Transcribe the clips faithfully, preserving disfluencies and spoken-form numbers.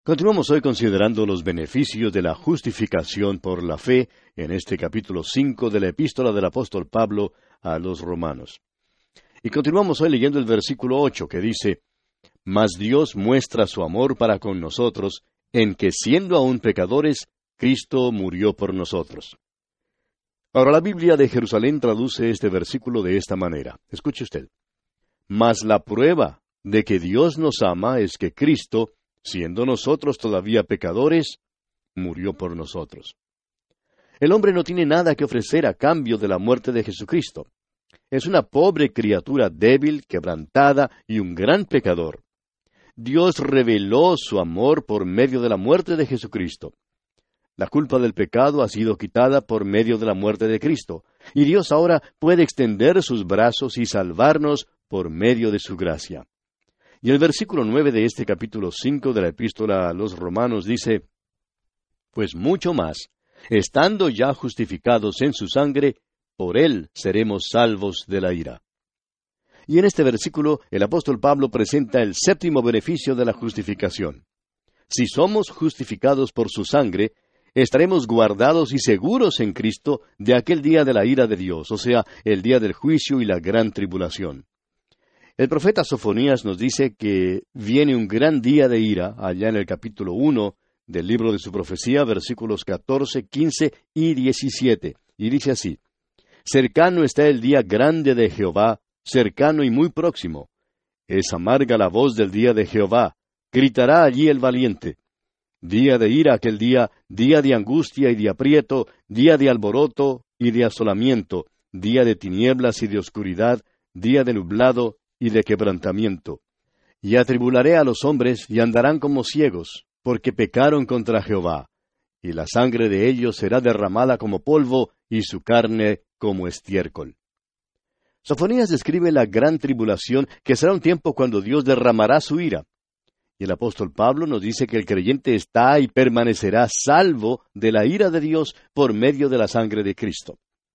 Continuamos hoy considerando los beneficios de la justificación por la fe en este capítulo cinco de la epístola del apóstol Pablo a los romanos. Y continuamos hoy leyendo el versículo ocho que dice, «Mas Dios muestra su amor para con nosotros, en que siendo aún pecadores, Cristo murió por nosotros». Ahora la Biblia de Jerusalén traduce este versículo de esta manera. Escuche usted. «Mas la prueba de que Dios nos ama es que Cristo, siendo nosotros todavía pecadores, murió por nosotros». El hombre no tiene nada que ofrecer a cambio de la muerte de Jesucristo. Es una pobre criatura débil, quebrantada y un gran pecador. Dios reveló su amor por medio de la muerte de Jesucristo. La culpa del pecado ha sido quitada por medio de la muerte de Cristo, y Dios ahora puede extender sus brazos y salvarnos por medio de su gracia. Y el versículo nueve de este capítulo cinco de la epístola a los romanos dice, «Pues mucho más, estando ya justificados en su sangre, por él seremos salvos de la ira». Y en este versículo el apóstol Pablo presenta el séptimo beneficio de la justificación. Si somos justificados por su sangre, estaremos guardados y seguros en Cristo de aquel día de la ira de Dios, o sea, el día del juicio y la gran tribulación. El profeta Sofonías nos dice que viene un gran día de ira, allá en el capítulo uno del libro de su profecía, versículos catorce, quince y diecisiete, y dice así, «Cercano está el día grande de Jehová, cercano y muy próximo. Es amarga la voz del día de Jehová, gritará allí el valiente. Día de ira aquel día, día de angustia y de aprieto, día de alboroto y de asolamiento, día de tinieblas y de oscuridad, día de nublado y de quebrantamiento. Y atribularé a los hombres y andarán como ciegos, porque pecaron contra Jehová. Y la sangre de ellos será derramada como polvo y su carne como estiércol». Sofonías describe la gran tribulación, que será un tiempo cuando Dios derramará su ira. Y el apóstol Pablo nos dice que el creyente está y permanecerá salvo de la ira de Dios por medio de la sangre de Cristo.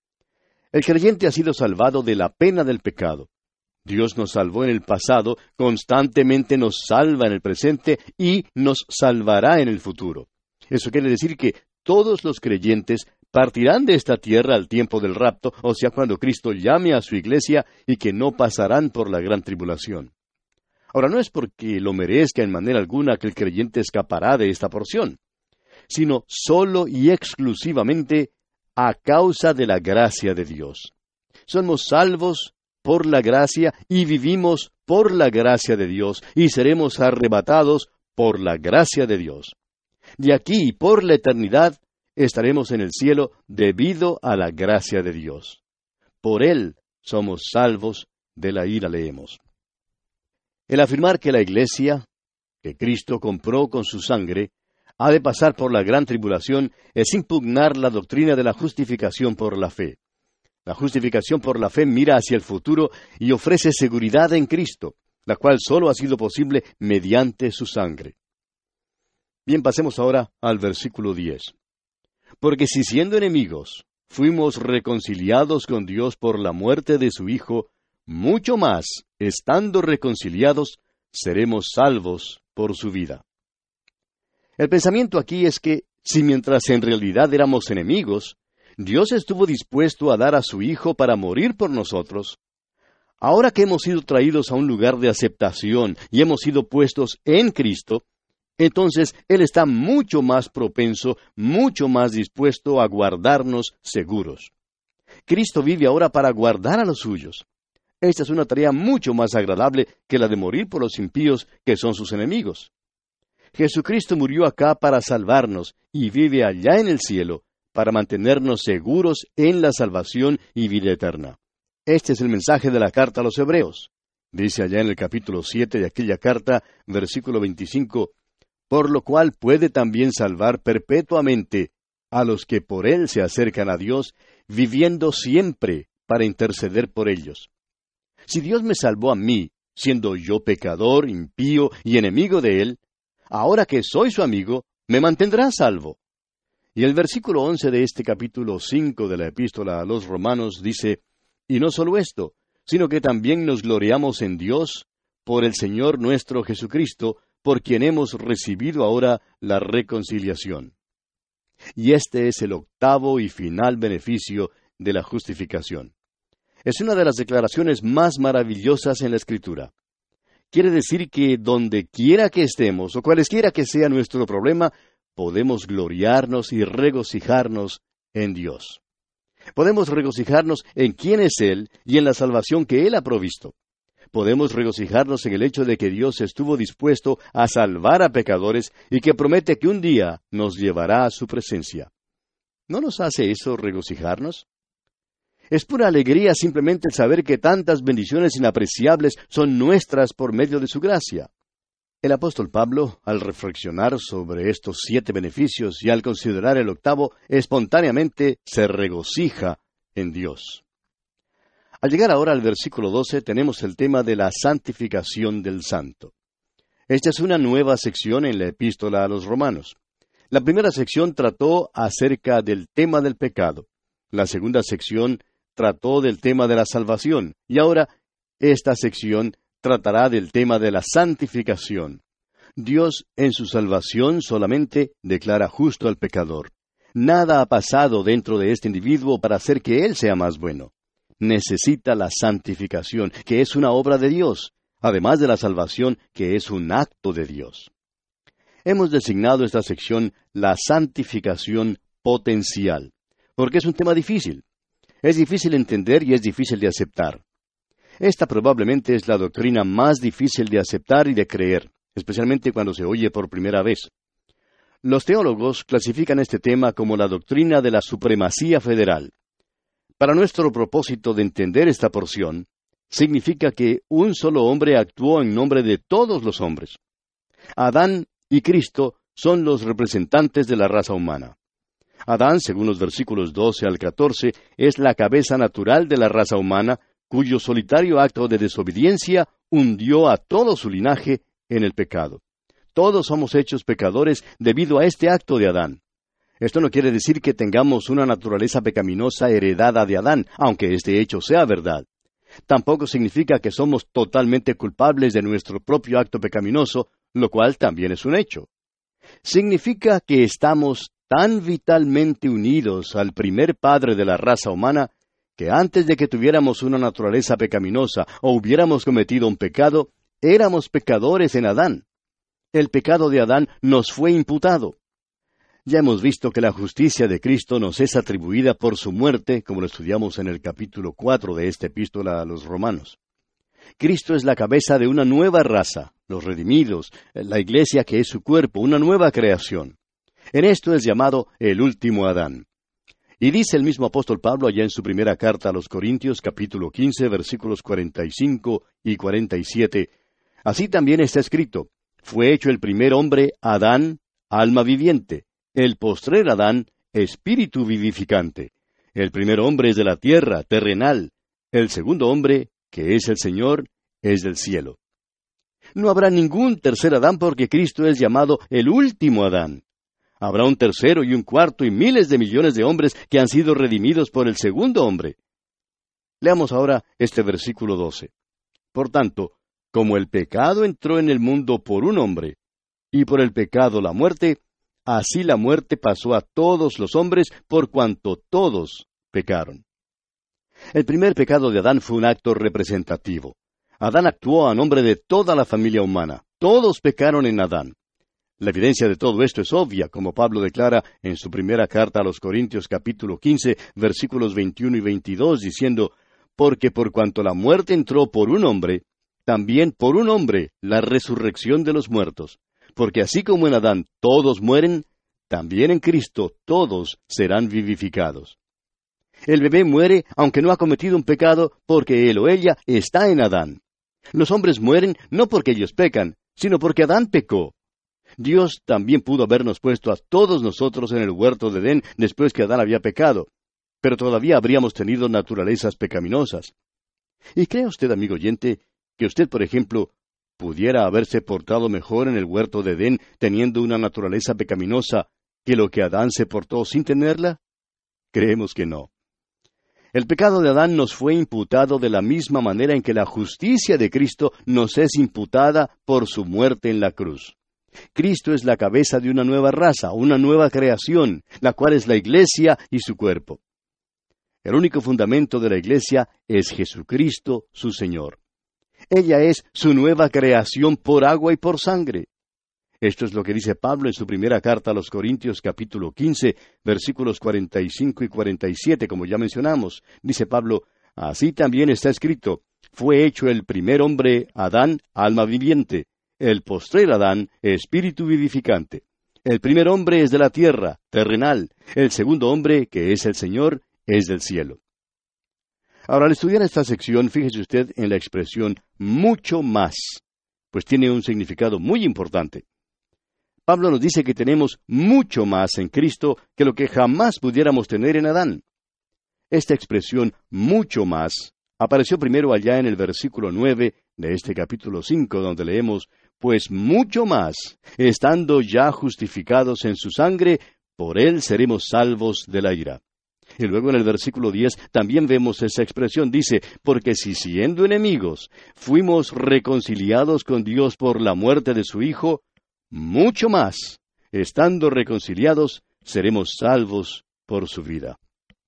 El creyente ha sido salvado de la pena del pecado. Dios nos salvó en el pasado, constantemente nos salva en el presente y nos salvará en el futuro. Eso quiere decir que todos los creyentes partirán de esta tierra al tiempo del rapto, o sea, cuando Cristo llame a su iglesia, y que no pasarán por la gran tribulación. Ahora, no es porque lo merezca en manera alguna que el creyente escapará de esta porción, sino solo y exclusivamente a causa de la gracia de Dios. Somos salvos por la gracia y vivimos por la gracia de Dios, y seremos arrebatados por la gracia de Dios. De aquí y por la eternidad estaremos en el cielo debido a la gracia de Dios. Por Él somos salvos de la ira, leemos. El afirmar que la iglesia, que Cristo compró con su sangre, ha de pasar por la gran tribulación, es impugnar la doctrina de la justificación por la fe. La justificación por la fe mira hacia el futuro y ofrece seguridad en Cristo, la cual solo ha sido posible mediante su sangre. Bien, pasemos ahora al versículo diez. «Porque si siendo enemigos fuimos reconciliados con Dios por la muerte de su Hijo, mucho más, estando reconciliados, seremos salvos por su vida». El pensamiento aquí es que, si mientras en realidad éramos enemigos, Dios estuvo dispuesto a dar a su Hijo para morir por nosotros, ahora que hemos sido traídos a un lugar de aceptación y hemos sido puestos en Cristo, entonces Él está mucho más propenso, mucho más dispuesto a guardarnos seguros. Cristo vive ahora para guardar a los suyos. Esta es una tarea mucho más agradable que la de morir por los impíos, que son sus enemigos. Jesucristo murió acá para salvarnos y vive allá en el cielo para mantenernos seguros en la salvación y vida eterna. Este es el mensaje de la carta a los Hebreos. Dice allá en el capítulo siete de aquella carta, versículo veinticinco, «Por lo cual puede también salvar perpetuamente a los que por él se acercan a Dios, viviendo siempre para interceder por ellos». Si Dios me salvó a mí, siendo yo pecador, impío y enemigo de Él, ahora que soy su amigo, me mantendrá salvo. Y el versículo once de este capítulo cinco de la epístola a los Romanos dice, «Y no solo esto, sino que también nos gloriamos en Dios, por el Señor nuestro Jesucristo, por quien hemos recibido ahora la reconciliación. Y este es el octavo y final beneficio de la justificación. Es una de las declaraciones más maravillosas en la Escritura. Quiere decir que donde quiera que estemos, o cualesquiera que sea nuestro problema, podemos gloriarnos y regocijarnos en Dios. Podemos regocijarnos en quién es Él y en la salvación que Él ha provisto. Podemos regocijarnos en el hecho de que Dios estuvo dispuesto a salvar a pecadores y que promete que un día nos llevará a su presencia. ¿No nos hace eso regocijarnos? Es pura alegría simplemente el saber que tantas bendiciones inapreciables son nuestras por medio de su gracia. El apóstol Pablo, al reflexionar sobre estos siete beneficios y al considerar el octavo, espontáneamente se regocija en Dios. Al llegar ahora al versículo doce, tenemos el tema de la santificación del santo. Esta es una nueva sección en la epístola a los Romanos. La primera sección trató acerca del tema del pecado. La segunda sección trató del tema de la salvación. Y ahora, esta sección tratará del tema de la santificación. Dios, en su salvación, solamente declara justo al pecador. Nada ha pasado dentro de este individuo para hacer que él sea más bueno. Necesita la santificación, que es una obra de Dios, además de la salvación, que es un acto de Dios. Hemos designado esta sección la santificación potencial, porque es un tema difícil. Es difícil entender y es difícil de aceptar. Esta probablemente es la doctrina más difícil de aceptar y de creer, especialmente cuando se oye por primera vez. Los teólogos clasifican este tema como la doctrina de la supremacía federal. Para nuestro propósito de entender esta porción, significa que un solo hombre actuó en nombre de todos los hombres. Adán y Cristo son los representantes de la raza humana. Adán, según los versículos doce al catorce, es la cabeza natural de la raza humana, cuyo solitario acto de desobediencia hundió a todo su linaje en el pecado. Todos somos hechos pecadores debido a este acto de Adán. Esto no quiere decir que tengamos una naturaleza pecaminosa heredada de Adán, aunque este hecho sea verdad. Tampoco significa que somos totalmente culpables de nuestro propio acto pecaminoso, lo cual también es un hecho. Significa que estamos tan vitalmente unidos al primer padre de la raza humana, que antes de que tuviéramos una naturaleza pecaminosa o hubiéramos cometido un pecado, éramos pecadores en Adán. El pecado de Adán nos fue imputado. Ya hemos visto que la justicia de Cristo nos es atribuida por su muerte, como lo estudiamos en el capítulo cuatro de esta epístola a los Romanos. Cristo es la cabeza de una nueva raza, los redimidos, la iglesia que es su cuerpo, una nueva creación. En esto es llamado el último Adán. Y dice el mismo apóstol Pablo allá en su primera carta a los Corintios, capítulo quince, versículos cuarenta y cinco y cuarenta y siete, así también está escrito, fue hecho el primer hombre, Adán, alma viviente, el postrer Adán, espíritu vivificante. El primer hombre es de la tierra, terrenal. El segundo hombre, que es el Señor, es del cielo. No habrá ningún tercer Adán porque Cristo es llamado el último Adán. Habrá un tercero y un cuarto y miles de millones de hombres que han sido redimidos por el segundo hombre. Leamos ahora este versículo doce. Por tanto, como el pecado entró en el mundo por un hombre, y por el pecado la muerte, así la muerte pasó a todos los hombres por cuanto todos pecaron. El primer pecado de Adán fue un acto representativo. Adán actuó a nombre de toda la familia humana. Todos pecaron en Adán. La evidencia de todo esto es obvia, como Pablo declara en su primera carta a los Corintios capítulo quince, versículos veintiuno y veintidós, diciendo, porque por cuanto la muerte entró por un hombre, también por un hombre la resurrección de los muertos. Porque así como en Adán todos mueren, también en Cristo todos serán vivificados. El bebé muere aunque no ha cometido un pecado, porque él o ella está en Adán. Los hombres mueren no porque ellos pecan, sino porque Adán pecó. Dios también pudo habernos puesto a todos nosotros en el huerto de Edén después que Adán había pecado, pero todavía habríamos tenido naturalezas pecaminosas. ¿Y cree usted, amigo oyente, que usted, por ejemplo, pudiera haberse portado mejor en el huerto de Edén teniendo una naturaleza pecaminosa que lo que Adán se portó sin tenerla? Creemos que no. El pecado de Adán nos fue imputado de la misma manera en que la justicia de Cristo nos es imputada por su muerte en la cruz. Cristo es la cabeza de una nueva raza, una nueva creación, la cual es la Iglesia y su cuerpo. El único fundamento de la Iglesia es Jesucristo, su Señor. Ella es su nueva creación por agua y por sangre. Esto es lo que dice Pablo en su primera carta a los Corintios, capítulo quince, versículos cuarenta y cinco y cuarenta y siete, como ya mencionamos. Dice Pablo, así también está escrito, fue hecho el primer hombre, Adán, alma viviente, el postrer Adán, espíritu vivificante. El primer hombre es de la tierra, terrenal, el segundo hombre, que es el Señor, es del cielo. Ahora, al estudiar esta sección, fíjese usted en la expresión mucho más, pues tiene un significado muy importante. Pablo nos dice que tenemos mucho más en Cristo que lo que jamás pudiéramos tener en Adán. Esta expresión mucho más apareció primero allá en el versículo nueve de este capítulo cinco, donde leemos, pues mucho más, estando ya justificados en su sangre, por él seremos salvos de la ira. Y luego en el versículo diez también vemos esa expresión, dice, porque si siendo enemigos fuimos reconciliados con Dios por la muerte de su Hijo, mucho más, estando reconciliados, seremos salvos por su vida.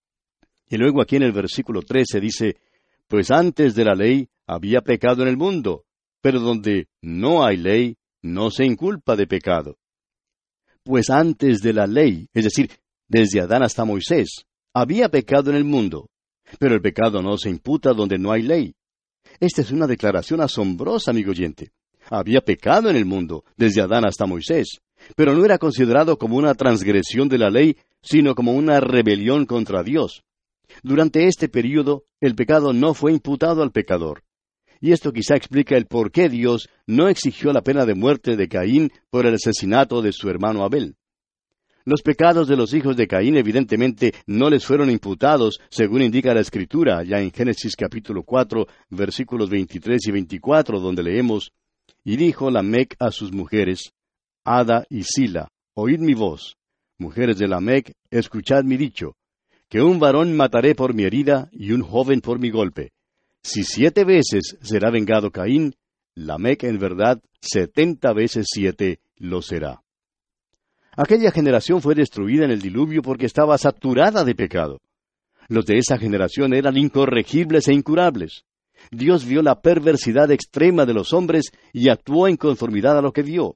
Y luego aquí en el versículo trece dice, pues antes de la ley había pecado en el mundo, pero donde no hay ley, no se inculpa de pecado. Pues antes de la ley, es decir, desde Adán hasta Moisés, había pecado en el mundo, pero el pecado no se imputa donde no hay ley. Esta es una declaración asombrosa, amigo oyente. Había pecado en el mundo, desde Adán hasta Moisés, pero no era considerado como una transgresión de la ley, sino como una rebelión contra Dios. Durante este período, el pecado no fue imputado al pecador. Y esto quizá explica el por qué Dios no exigió la pena de muerte de Caín por el asesinato de su hermano Abel. Los pecados de los hijos de Caín evidentemente no les fueron imputados, según indica la Escritura, ya en Génesis capítulo cuatro, versículos veintitrés y veinticuatro, donde leemos, y dijo Lamec a sus mujeres, Ada y Sila, oíd mi voz. Mujeres de Lamec, escuchad mi dicho, que un varón mataré por mi herida y un joven por mi golpe. Si siete veces será vengado Caín, Lamec en verdad setenta veces siete lo será. Aquella generación fue destruida en el diluvio porque estaba saturada de pecado. Los de esa generación eran incorregibles e incurables. Dios vio la perversidad extrema de los hombres y actuó en conformidad a lo que vio.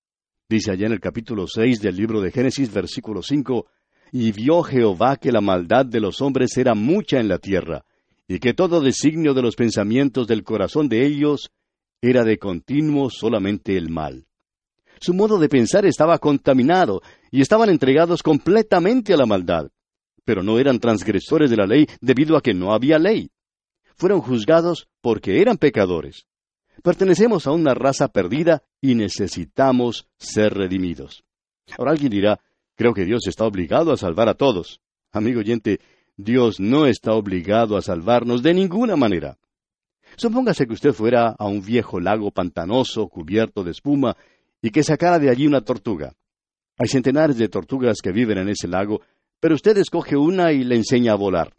Dice allá en el capítulo seis del libro de Génesis, versículo cinco, y vio Jehová que la maldad de los hombres era mucha en la tierra, y que todo designio de los pensamientos del corazón de ellos era de continuo solamente el mal. Su modo de pensar estaba contaminado, y estaban entregados completamente a la maldad. Pero no eran transgresores de la ley debido a que no había ley. Fueron juzgados porque eran pecadores. Pertenecemos a una raza perdida y necesitamos ser redimidos. Ahora alguien dirá, creo que Dios está obligado a salvar a todos. Amigo oyente, Dios no está obligado a salvarnos de ninguna manera. Supóngase que usted fuera a un viejo lago pantanoso, cubierto de espuma, y que sacara de allí una tortuga. Hay centenares de tortugas que viven en ese lago, pero usted escoge una y le enseña a volar.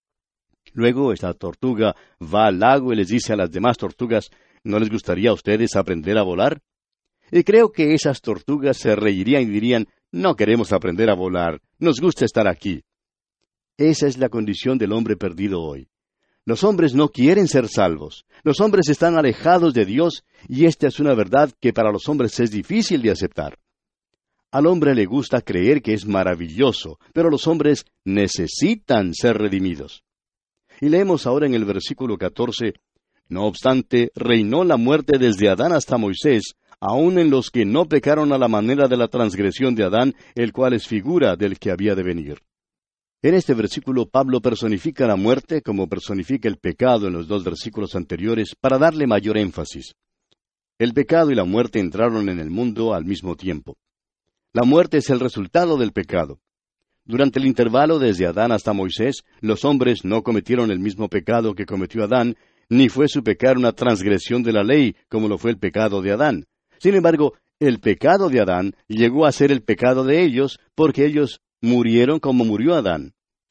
Luego esta tortuga va al lago y les dice a las demás tortugas, ¿no les gustaría a ustedes aprender a volar? Y creo que esas tortugas se reirían y dirían, no queremos aprender a volar, nos gusta estar aquí. Esa es la condición del hombre perdido hoy. Los hombres no quieren ser salvos. Los hombres están alejados de Dios, y esta es una verdad que para los hombres es difícil de aceptar. Al hombre le gusta creer que es maravilloso, pero los hombres necesitan ser redimidos. Y leemos ahora en el versículo catorce, no obstante, reinó la muerte desde Adán hasta Moisés, aun en los que no pecaron a la manera de la transgresión de Adán, el cual es figura del que había de venir. En este versículo Pablo personifica la muerte como personifica el pecado en los dos versículos anteriores para darle mayor énfasis. El pecado y la muerte entraron en el mundo al mismo tiempo. La muerte es el resultado del pecado. Durante el intervalo desde Adán hasta Moisés, los hombres no cometieron el mismo pecado que cometió Adán, ni fue su pecado una transgresión de la ley como lo fue el pecado de Adán. Sin embargo, el pecado de Adán llegó a ser el pecado de ellos porque ellos murieron como murió Adán.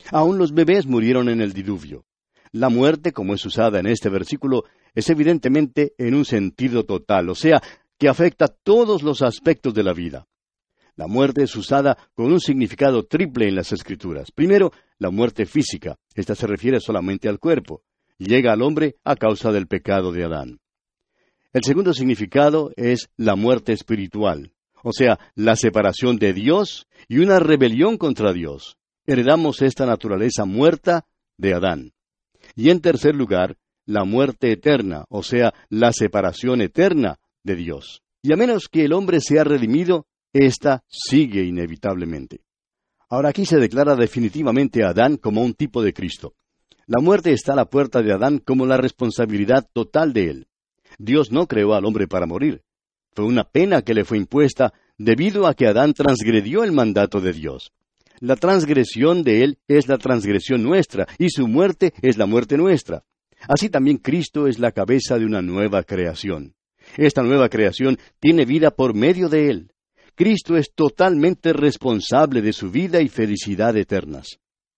Aún los bebés murieron en el diluvio. La muerte, como es usada en este versículo, es evidentemente en un sentido total, o sea, que afecta todos los aspectos de la vida. La muerte es usada con un significado triple en las Escrituras. Primero, la muerte física. Esta se refiere solamente al cuerpo. Llega al hombre a causa del pecado de Adán. El segundo significado es la muerte espiritual, o sea, la separación de Dios y una rebelión contra Dios. Heredamos esta naturaleza muerta de Adán. Y en tercer lugar, la muerte eterna, o sea, la separación eterna de Dios. Y a menos que el hombre sea redimido, ésta sigue inevitablemente. Ahora aquí se declara definitivamente a Adán como un tipo de Cristo. La muerte está a la puerta de Adán como la responsabilidad total de él. Dios no creó al hombre para morir. Fue una pena que le fue impuesta debido a que Adán transgredió el mandato de Dios. La transgresión de él es la transgresión nuestra, y su muerte es la muerte nuestra. Así también Cristo es la cabeza de una nueva creación. Esta nueva creación tiene vida por medio de él. Cristo es totalmente responsable de su vida y felicidad eternas.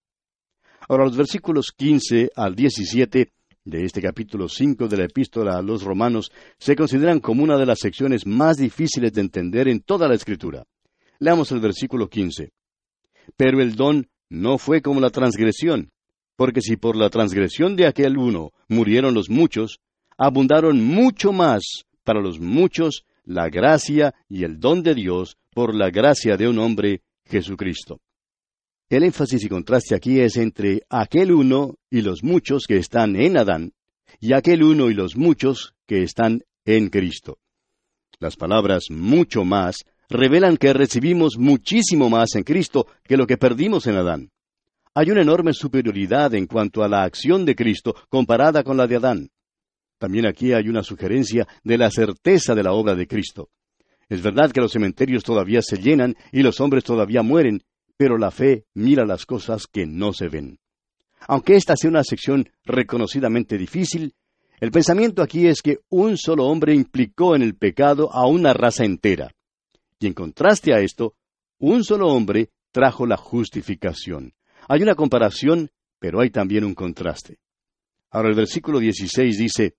Ahora, los versículos quince al diecisiete de este capítulo cinco de la Epístola a los Romanos se consideran como una de las secciones más difíciles de entender en toda la Escritura. Leamos el versículo quince. Pero el don no fue como la transgresión, porque si por la transgresión de aquel uno murieron los muchos, abundaron mucho más para los muchos la gracia y el don de Dios por la gracia de un hombre, Jesucristo. El énfasis y contraste aquí es entre aquel uno y los muchos que están en Adán, y aquel uno y los muchos que están en Cristo. Las palabras mucho más revelan que recibimos muchísimo más en Cristo que lo que perdimos en Adán. Hay una enorme superioridad en cuanto a la acción de Cristo comparada con la de Adán. También aquí hay una sugerencia de la certeza de la obra de Cristo. Es verdad que los cementerios todavía se llenan y los hombres todavía mueren, pero la fe mira las cosas que no se ven. Aunque esta sea una sección reconocidamente difícil, el pensamiento aquí es que un solo hombre implicó en el pecado a una raza entera. Y en contraste a esto, un solo hombre trajo la justificación. Hay una comparación, pero hay también un contraste. Ahora el versículo dieciséis dice,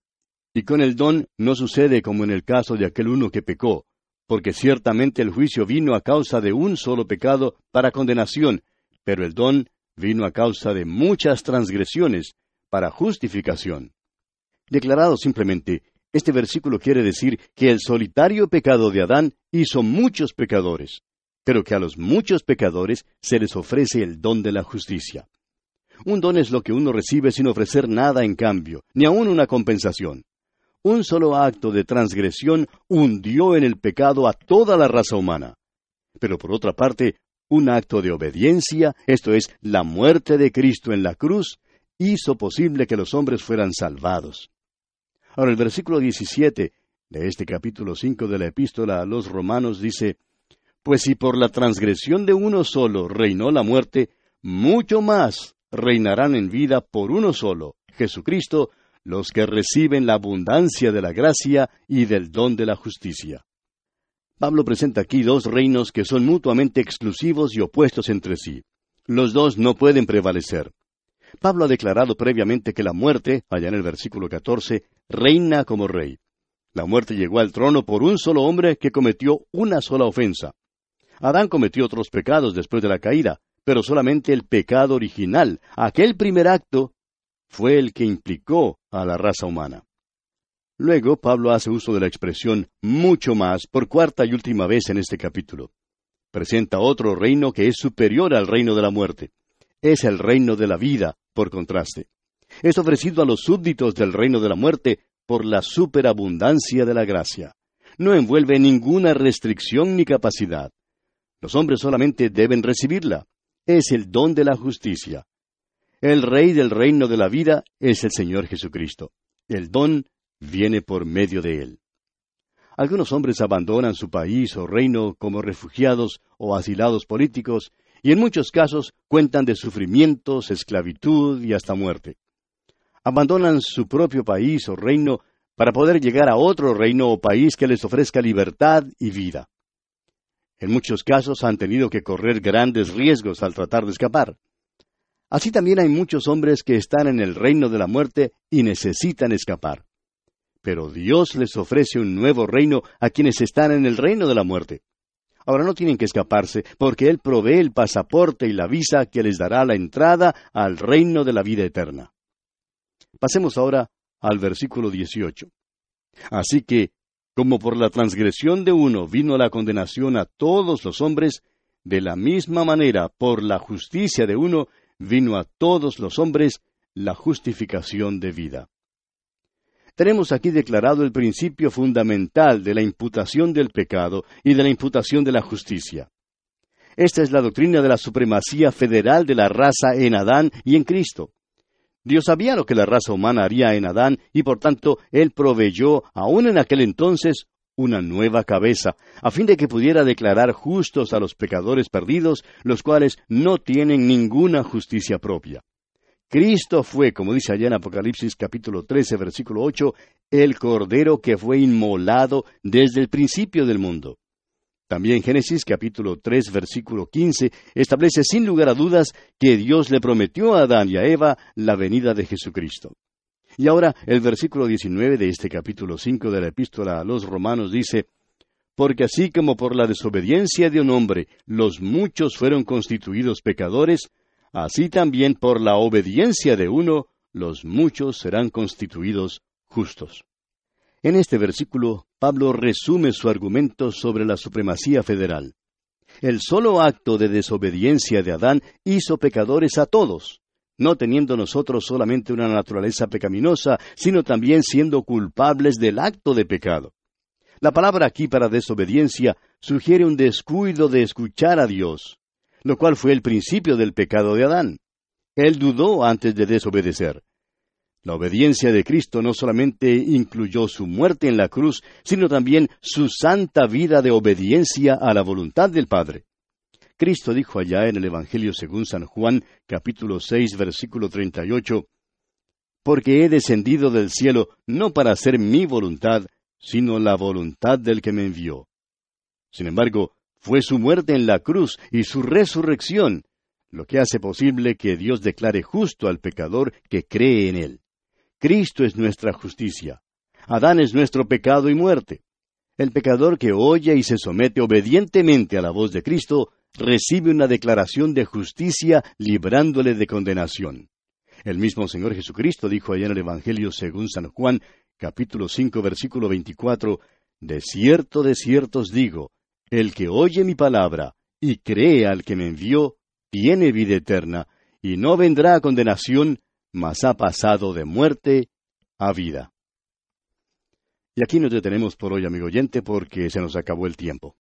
y con el don no sucede como en el caso de aquel uno que pecó, porque ciertamente el juicio vino a causa de un solo pecado para condenación, pero el don vino a causa de muchas transgresiones para justificación. Declarado simplemente, este versículo quiere decir que el solitario pecado de Adán hizo muchos pecadores, pero que a los muchos pecadores se les ofrece el don de la justicia. Un don es lo que uno recibe sin ofrecer nada en cambio, ni aun una compensación. Un solo acto de transgresión hundió en el pecado a toda la raza humana. Pero por otra parte, un acto de obediencia, esto es, la muerte de Cristo en la cruz, hizo posible que los hombres fueran salvados. Ahora el versículo diecisiete de este capítulo cinco de la Epístola a los Romanos dice, pues si por la transgresión de uno solo reinó la muerte, mucho más reinarán en vida por uno solo, Jesucristo, los que reciben la abundancia de la gracia y del don de la justicia. Pablo presenta aquí dos reinos que son mutuamente exclusivos y opuestos entre sí. Los dos no pueden prevalecer. Pablo ha declarado previamente que la muerte, allá en el versículo catorce, reina como rey. La muerte llegó al trono por un solo hombre que cometió una sola ofensa. Adán cometió otros pecados después de la caída, pero solamente el pecado original, aquel primer acto, fue el que implicó a la raza humana. Luego, Pablo hace uso de la expresión mucho más por cuarta y última vez en este capítulo. Presenta otro reino que es superior al reino de la muerte. Es el reino de la vida, por contraste. Es ofrecido a los súbditos del reino de la muerte por la superabundancia de la gracia. No envuelve ninguna restricción ni capacidad. Los hombres solamente deben recibirla. Es el don de la justicia. El Rey del reino de la vida es el Señor Jesucristo. El don viene por medio de Él. Algunos hombres abandonan su país o reino como refugiados o asilados políticos, y en muchos casos cuentan de sufrimientos, esclavitud y hasta muerte. Abandonan su propio país o reino para poder llegar a otro reino o país que les ofrezca libertad y vida. En muchos casos han tenido que correr grandes riesgos al tratar de escapar. Así también hay muchos hombres que están en el reino de la muerte y necesitan escapar. Pero Dios les ofrece un nuevo reino a quienes están en el reino de la muerte. Ahora no tienen que escaparse, porque Él provee el pasaporte y la visa que les dará la entrada al reino de la vida eterna. Pasemos ahora al versículo dieciocho. Así que, como por la transgresión de uno vino la condenación a todos los hombres, de la misma manera, por la justicia de uno, vino a todos los hombres la justificación de vida. Tenemos aquí declarado el principio fundamental de la imputación del pecado y de la imputación de la justicia. Esta es la doctrina de la supremacía federal de la raza en Adán y en Cristo. Dios sabía lo que la raza humana haría en Adán y por tanto Él proveyó, aún en aquel entonces, una nueva cabeza, a fin de que pudiera declarar justos a los pecadores perdidos, los cuales no tienen ninguna justicia propia. Cristo fue, como dice allá en Apocalipsis capítulo trece, versículo ocho, el Cordero que fue inmolado desde el principio del mundo. También Génesis capítulo tres, versículo quince, establece sin lugar a dudas que Dios le prometió a Adán y a Eva la venida de Jesucristo. Y ahora el versículo diecinueve de este capítulo cinco de la Epístola a los Romanos dice, porque así como por la desobediencia de un hombre los muchos fueron constituidos pecadores, así también por la obediencia de uno, los muchos serán constituidos justos. En este versículo, Pablo resume su argumento sobre la supremacía federal. El solo acto de desobediencia de Adán hizo pecadores a todos, no teniendo nosotros solamente una naturaleza pecaminosa, sino también siendo culpables del acto de pecado. La palabra aquí para desobediencia sugiere un descuido de escuchar a Dios, lo cual fue el principio del pecado de Adán. Él dudó antes de desobedecer. La obediencia de Cristo no solamente incluyó su muerte en la cruz, sino también su santa vida de obediencia a la voluntad del Padre. Cristo dijo allá en el Evangelio según San Juan, capítulo seis, versículo treinta y ocho, porque he descendido del cielo no para hacer mi voluntad, sino la voluntad del que me envió. Sin embargo, fue su muerte en la cruz y su resurrección lo que hace posible que Dios declare justo al pecador que cree en Él. Cristo es nuestra justicia. Adán es nuestro pecado y muerte. El pecador que oye y se somete obedientemente a la voz de Cristo recibe una declaración de justicia librándole de condenación. El mismo Señor Jesucristo dijo allá en el Evangelio según San Juan, capítulo cinco, versículo veinticuatro, de cierto, de cierto os digo, el que oye mi palabra y cree al que me envió, tiene vida eterna, y no vendrá a condenación, mas ha pasado de muerte a vida. Y aquí nos detenemos por hoy, amigo oyente, porque se nos acabó el tiempo.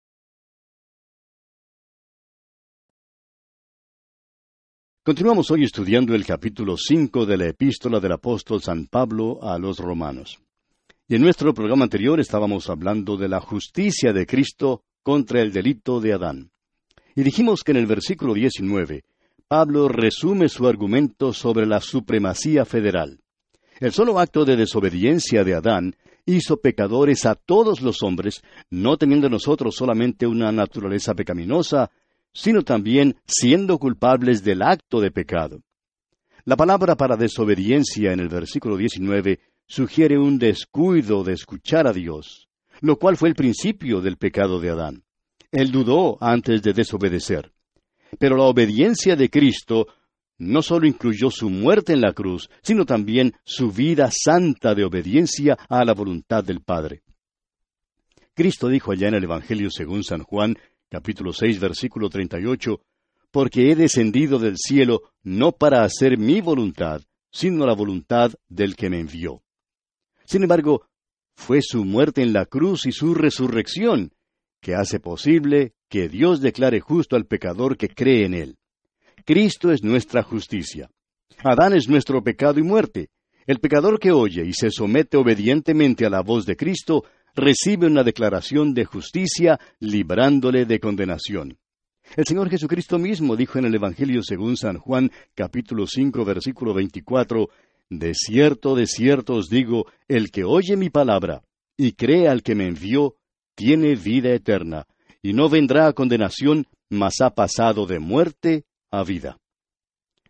Continuamos hoy estudiando el capítulo cinco de la Epístola del apóstol San Pablo a los Romanos. Y en nuestro programa anterior estábamos hablando de la justicia de Cristo contra el delito de Adán. Y dijimos que en el versículo diecinueve, Pablo resume su argumento sobre la supremacía federal. El solo acto de desobediencia de Adán hizo pecadores a todos los hombres, no teniendo nosotros solamente una naturaleza pecaminosa, sino también siendo culpables del acto de pecado. La palabra para desobediencia en el versículo diecinueve sugiere un descuido de escuchar a Dios, lo cual fue el principio del pecado de Adán. Él dudó antes de desobedecer. Pero la obediencia de Cristo no solo incluyó su muerte en la cruz, sino también su vida santa de obediencia a la voluntad del Padre. Cristo dijo allá en el Evangelio según San Juan, capítulo seis, versículo treinta y ocho, porque he descendido del cielo no para hacer mi voluntad, sino la voluntad del que me envió. Sin embargo, fue su muerte en la cruz y su resurrección que hace posible que Dios declare justo al pecador que cree en Él. Cristo es nuestra justicia. Adán es nuestro pecado y muerte. El pecador que oye y se somete obedientemente a la voz de Cristo recibe una declaración de justicia librándole de condenación. El Señor Jesucristo mismo dijo en el Evangelio según San Juan, capítulo cinco, versículo veinticuatro, de cierto, de cierto os digo, el que oye mi palabra y cree al que me envió, tiene vida eterna, y no vendrá a condenación, mas ha pasado de muerte a vida.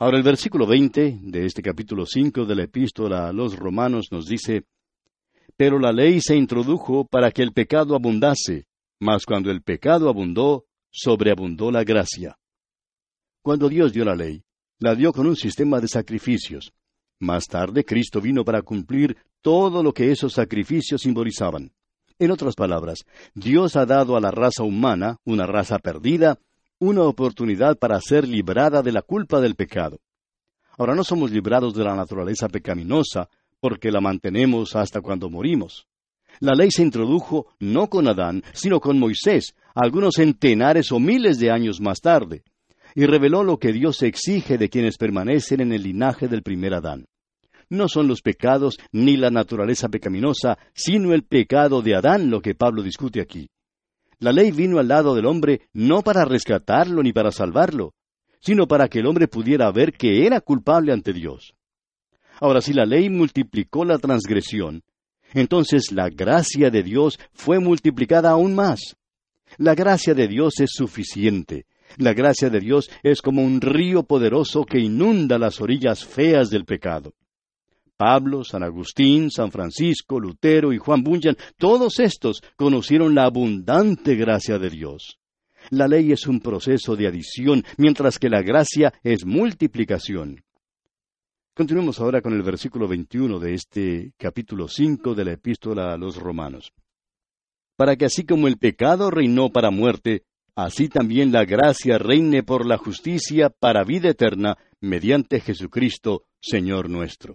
Ahora el versículo veinte de este capítulo cinco de la epístola a los Romanos nos dice: Pero la ley se introdujo para que el pecado abundase, mas cuando el pecado abundó, sobreabundó la gracia. Cuando Dios dio la ley, la dio con un sistema de sacrificios. Más tarde, Cristo vino para cumplir todo lo que esos sacrificios simbolizaban. En otras palabras, Dios ha dado a la raza humana, una raza perdida, una oportunidad para ser librada de la culpa del pecado. Ahora no somos librados de la naturaleza pecaminosa, porque la mantenemos hasta cuando morimos. La ley se introdujo no con Adán, sino con Moisés, algunos centenares o miles de años más tarde, y reveló lo que Dios exige de quienes permanecen en el linaje del primer Adán. No son los pecados ni la naturaleza pecaminosa, sino el pecado de Adán lo que Pablo discute aquí. La ley vino al lado del hombre no para rescatarlo ni para salvarlo, sino para que el hombre pudiera ver que era culpable ante Dios. Ahora, si la ley multiplicó la transgresión, entonces la gracia de Dios fue multiplicada aún más. La gracia de Dios es suficiente. La gracia de Dios es como un río poderoso que inunda las orillas feas del pecado. Pablo, San Agustín, San Francisco, Lutero y Juan Bunyan, todos estos conocieron la abundante gracia de Dios. La ley es un proceso de adición, mientras que la gracia es multiplicación. Continuemos ahora con el versículo veintiuno de este capítulo cinco de la epístola a los Romanos. Para que así como el pecado reinó para muerte, así también la gracia reine por la justicia para vida eterna, mediante Jesucristo, Señor nuestro.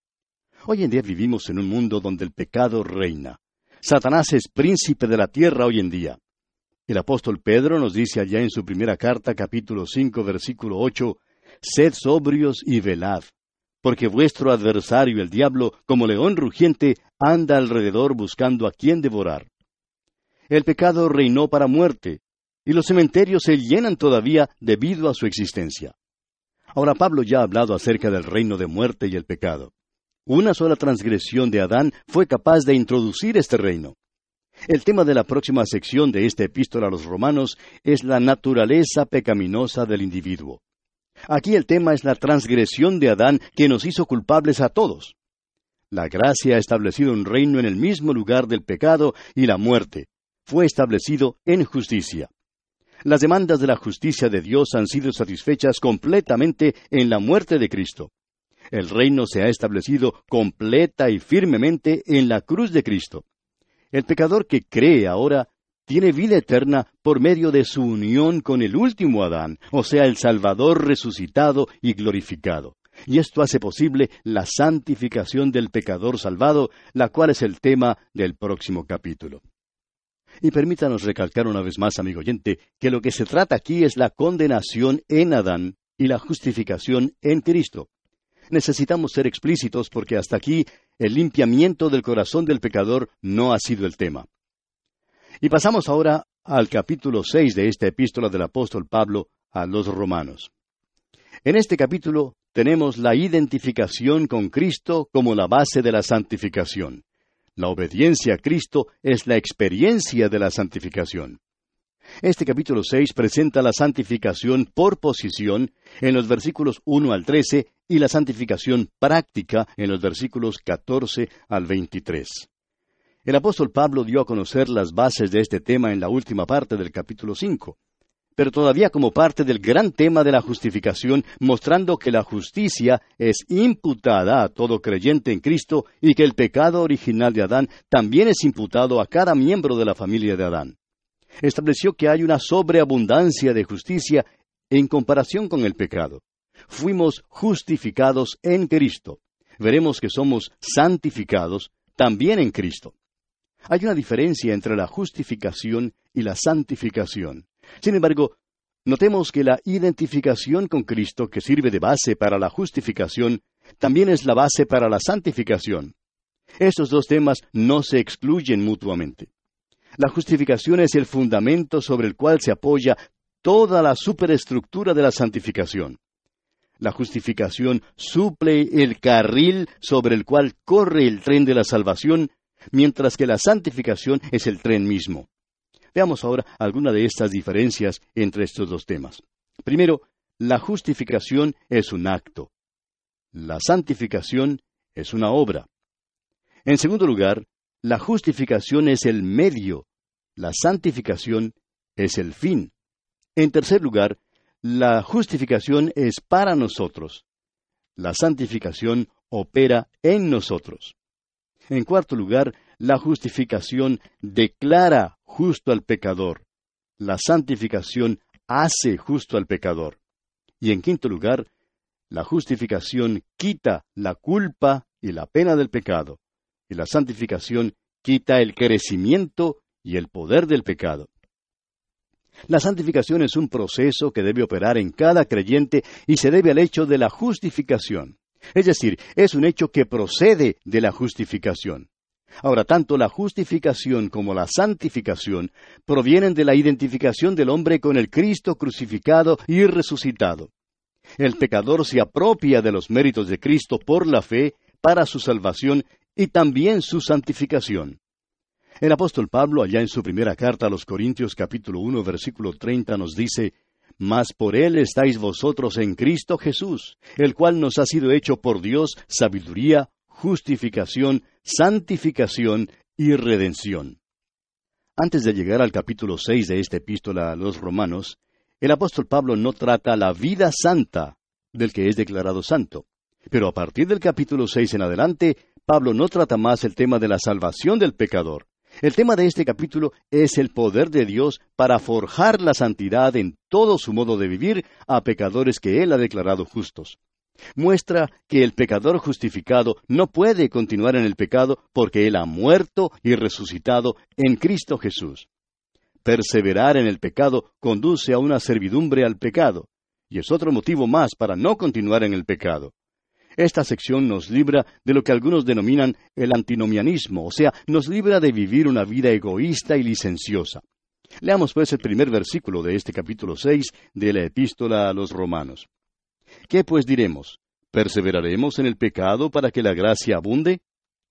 Hoy en día vivimos en un mundo donde el pecado reina. Satanás es príncipe de la tierra hoy en día. El apóstol Pedro nos dice allá en su primera carta, capítulo cinco, versículo ocho, «Sed sobrios y velad, porque vuestro adversario el diablo, como león rugiente, anda alrededor buscando a quien devorar». El pecado reinó para muerte, y los cementerios se llenan todavía debido a su existencia. Ahora Pablo ya ha hablado acerca del reino de muerte y el pecado. Una sola transgresión de Adán fue capaz de introducir este reino. El tema de la próxima sección de esta epístola a los Romanos es la naturaleza pecaminosa del individuo. Aquí el tema es la transgresión de Adán que nos hizo culpables a todos. La gracia ha establecido un reino en el mismo lugar del pecado y la muerte. Fue establecido en justicia. Las demandas de la justicia de Dios han sido satisfechas completamente en la muerte de Cristo. El reino se ha establecido completa y firmemente en la cruz de Cristo. El pecador que cree ahora tiene vida eterna por medio de su unión con el último Adán, o sea, el Salvador resucitado y glorificado. Y esto hace posible la santificación del pecador salvado, la cual es el tema del próximo capítulo. Y permítanos recalcar una vez más, amigo oyente, que lo que se trata aquí es la condenación en Adán y la justificación en Cristo. Necesitamos ser explícitos porque hasta aquí el limpiamiento del corazón del pecador no ha sido el tema. Y pasamos ahora al capítulo seis de esta epístola del apóstol Pablo a los Romanos. En este capítulo tenemos la identificación con Cristo como la base de la santificación. La obediencia a Cristo es la experiencia de la santificación. Este capítulo seis presenta la santificación por posición en los versículos uno al trece y la santificación práctica en los versículos catorce al veintitrés. El apóstol Pablo dio a conocer las bases de este tema en la última parte del capítulo cinco, pero todavía como parte del gran tema de la justificación, mostrando que la justicia es imputada a todo creyente en Cristo y que el pecado original de Adán también es imputado a cada miembro de la familia de Adán. Estableció que hay una sobreabundancia de justicia en comparación con el pecado. Fuimos justificados en Cristo. Veremos que somos santificados también en Cristo. Hay una diferencia entre la justificación y la santificación. Sin embargo, notemos que la identificación con Cristo, que sirve de base para la justificación, también es la base para la santificación. Estos dos temas no se excluyen mutuamente. La justificación es el fundamento sobre el cual se apoya toda la superestructura de la santificación. La justificación suple el carril sobre el cual corre el tren de la salvación, mientras que la santificación es el tren mismo. Veamos ahora alguna de estas diferencias entre estos dos temas. Primero, la justificación es un acto. La santificación es una obra. En segundo lugar, la justificación es el medio. La santificación es el fin. En tercer lugar, la justificación es para nosotros. La santificación opera en nosotros. En cuarto lugar, la justificación declara justo al pecador. La santificación hace justo al pecador. Y en quinto lugar, la justificación quita la culpa y la pena del pecado. Y la santificación quita el crecimiento y el poder del pecado. La santificación es un proceso que debe operar en cada creyente y se debe al hecho de la justificación. Es decir, es un hecho que procede de la justificación. Ahora, tanto la justificación como la santificación provienen de la identificación del hombre con el Cristo crucificado y resucitado. El pecador se apropia de los méritos de Cristo por la fe para su salvación y también su santificación. El apóstol Pablo, allá en su primera carta a los Corintios capítulo uno, versículo treinta, nos dice: «Mas por él estáis vosotros en Cristo Jesús, el cual nos ha sido hecho por Dios sabiduría, justificación, santificación y redención». Antes de llegar al capítulo seis de esta epístola a los Romanos, el apóstol Pablo no trata la vida santa del que es declarado santo. Pero a partir del capítulo seis en adelante, Pablo no trata más el tema de la salvación del pecador. El tema de este capítulo es el poder de Dios para forjar la santidad en todo su modo de vivir a pecadores que Él ha declarado justos. Muestra que el pecador justificado no puede continuar en el pecado porque Él ha muerto y resucitado en Cristo Jesús. Perseverar en el pecado conduce a una servidumbre al pecado, y es otro motivo más para no continuar en el pecado. Esta sección nos libra de lo que algunos denominan el antinomianismo, o sea, nos libra de vivir una vida egoísta y licenciosa. Leamos pues el primer versículo de este capítulo seis de la epístola a los Romanos. ¿Qué pues diremos? ¿Perseveraremos en el pecado para que la gracia abunde?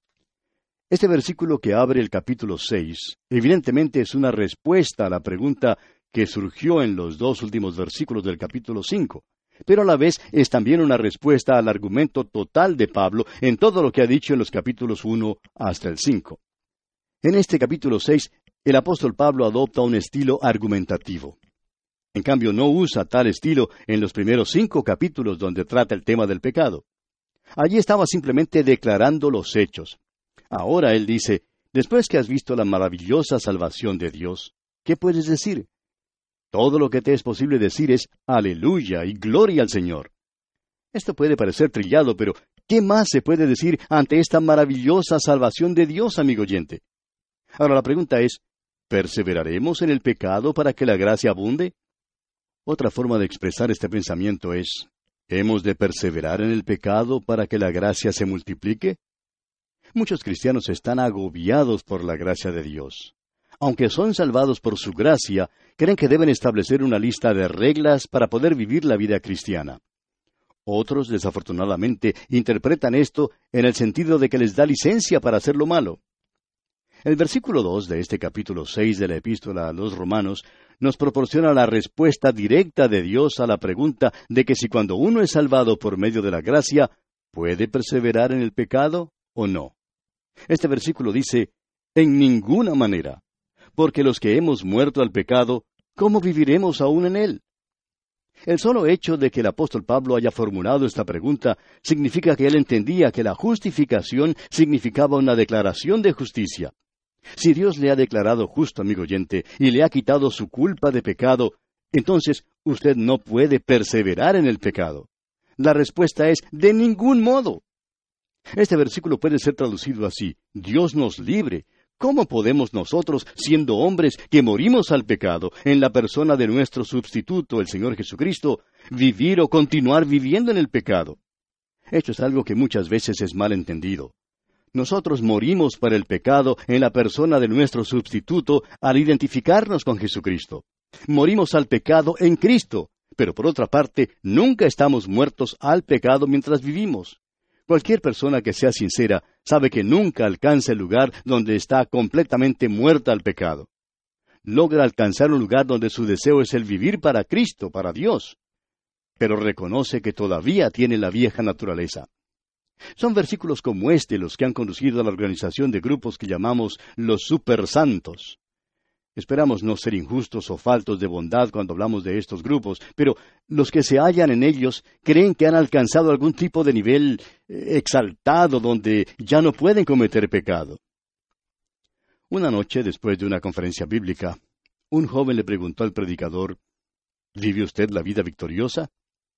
Este versículo que abre el capítulo seis, evidentemente es una respuesta a la pregunta que surgió en los dos últimos versículos del capítulo cinco. Pero a la vez es también una respuesta al argumento total de Pablo en todo lo que ha dicho en los capítulos uno hasta el cinco. En este capítulo seis, el apóstol Pablo adopta un estilo argumentativo. En cambio, no usa tal estilo en los primeros cinco capítulos donde trata el tema del pecado. Allí estaba simplemente declarando los hechos. Ahora él dice: después que has visto la maravillosa salvación de Dios, ¿qué puedes decir? Todo lo que te es posible decir es aleluya y gloria al Señor. Esto puede parecer trillado, pero ¿qué más se puede decir ante esta maravillosa salvación de Dios, amigo oyente? Ahora la pregunta es, ¿perseveraremos en el pecado para que la gracia abunde? Otra forma de expresar este pensamiento es, ¿hemos de perseverar en el pecado para que la gracia se multiplique? Muchos cristianos están agobiados por la gracia de Dios. Aunque son salvados por su gracia, creen que deben establecer una lista de reglas para poder vivir la vida cristiana. Otros, desafortunadamente, interpretan esto en el sentido de que les da licencia para hacer lo malo. El versículo dos de este capítulo seis de la epístola a los Romanos nos proporciona la respuesta directa de Dios a la pregunta de que si cuando uno es salvado por medio de la gracia, ¿puede perseverar en el pecado o no? Este versículo dice, en ninguna manera. Porque los que hemos muerto al pecado, ¿cómo viviremos aún en él? El solo hecho de que el apóstol Pablo haya formulado esta pregunta significa que él entendía que la justificación significaba una declaración de justicia. Si Dios le ha declarado justo, amigo oyente, y le ha quitado su culpa de pecado, entonces usted no puede perseverar en el pecado. La respuesta es, de ningún modo. Este versículo puede ser traducido así, Dios nos libre. ¿Cómo podemos nosotros, siendo hombres que morimos al pecado, en la persona de nuestro sustituto, el Señor Jesucristo, vivir o continuar viviendo en el pecado? Esto es algo que muchas veces es mal entendido. Nosotros morimos para el pecado en la persona de nuestro sustituto al identificarnos con Jesucristo. Morimos al pecado en Cristo, pero por otra parte, nunca estamos muertos al pecado mientras vivimos. Cualquier persona que sea sincera sabe que nunca alcanza el lugar donde está completamente muerta al pecado. Logra alcanzar un lugar donde su deseo es el vivir para Cristo, para Dios. pero reconoce que todavía tiene la vieja naturaleza. Son versículos como este los que han conducido a la organización de grupos que llamamos los supersantos. Esperamos no ser injustos o faltos de bondad cuando hablamos de estos grupos, pero los que se hallan en ellos creen que han alcanzado algún tipo de nivel eh, exaltado donde ya no pueden cometer pecado. Una noche, después de una conferencia bíblica, un joven le preguntó al predicador, ¿vive usted la vida victoriosa?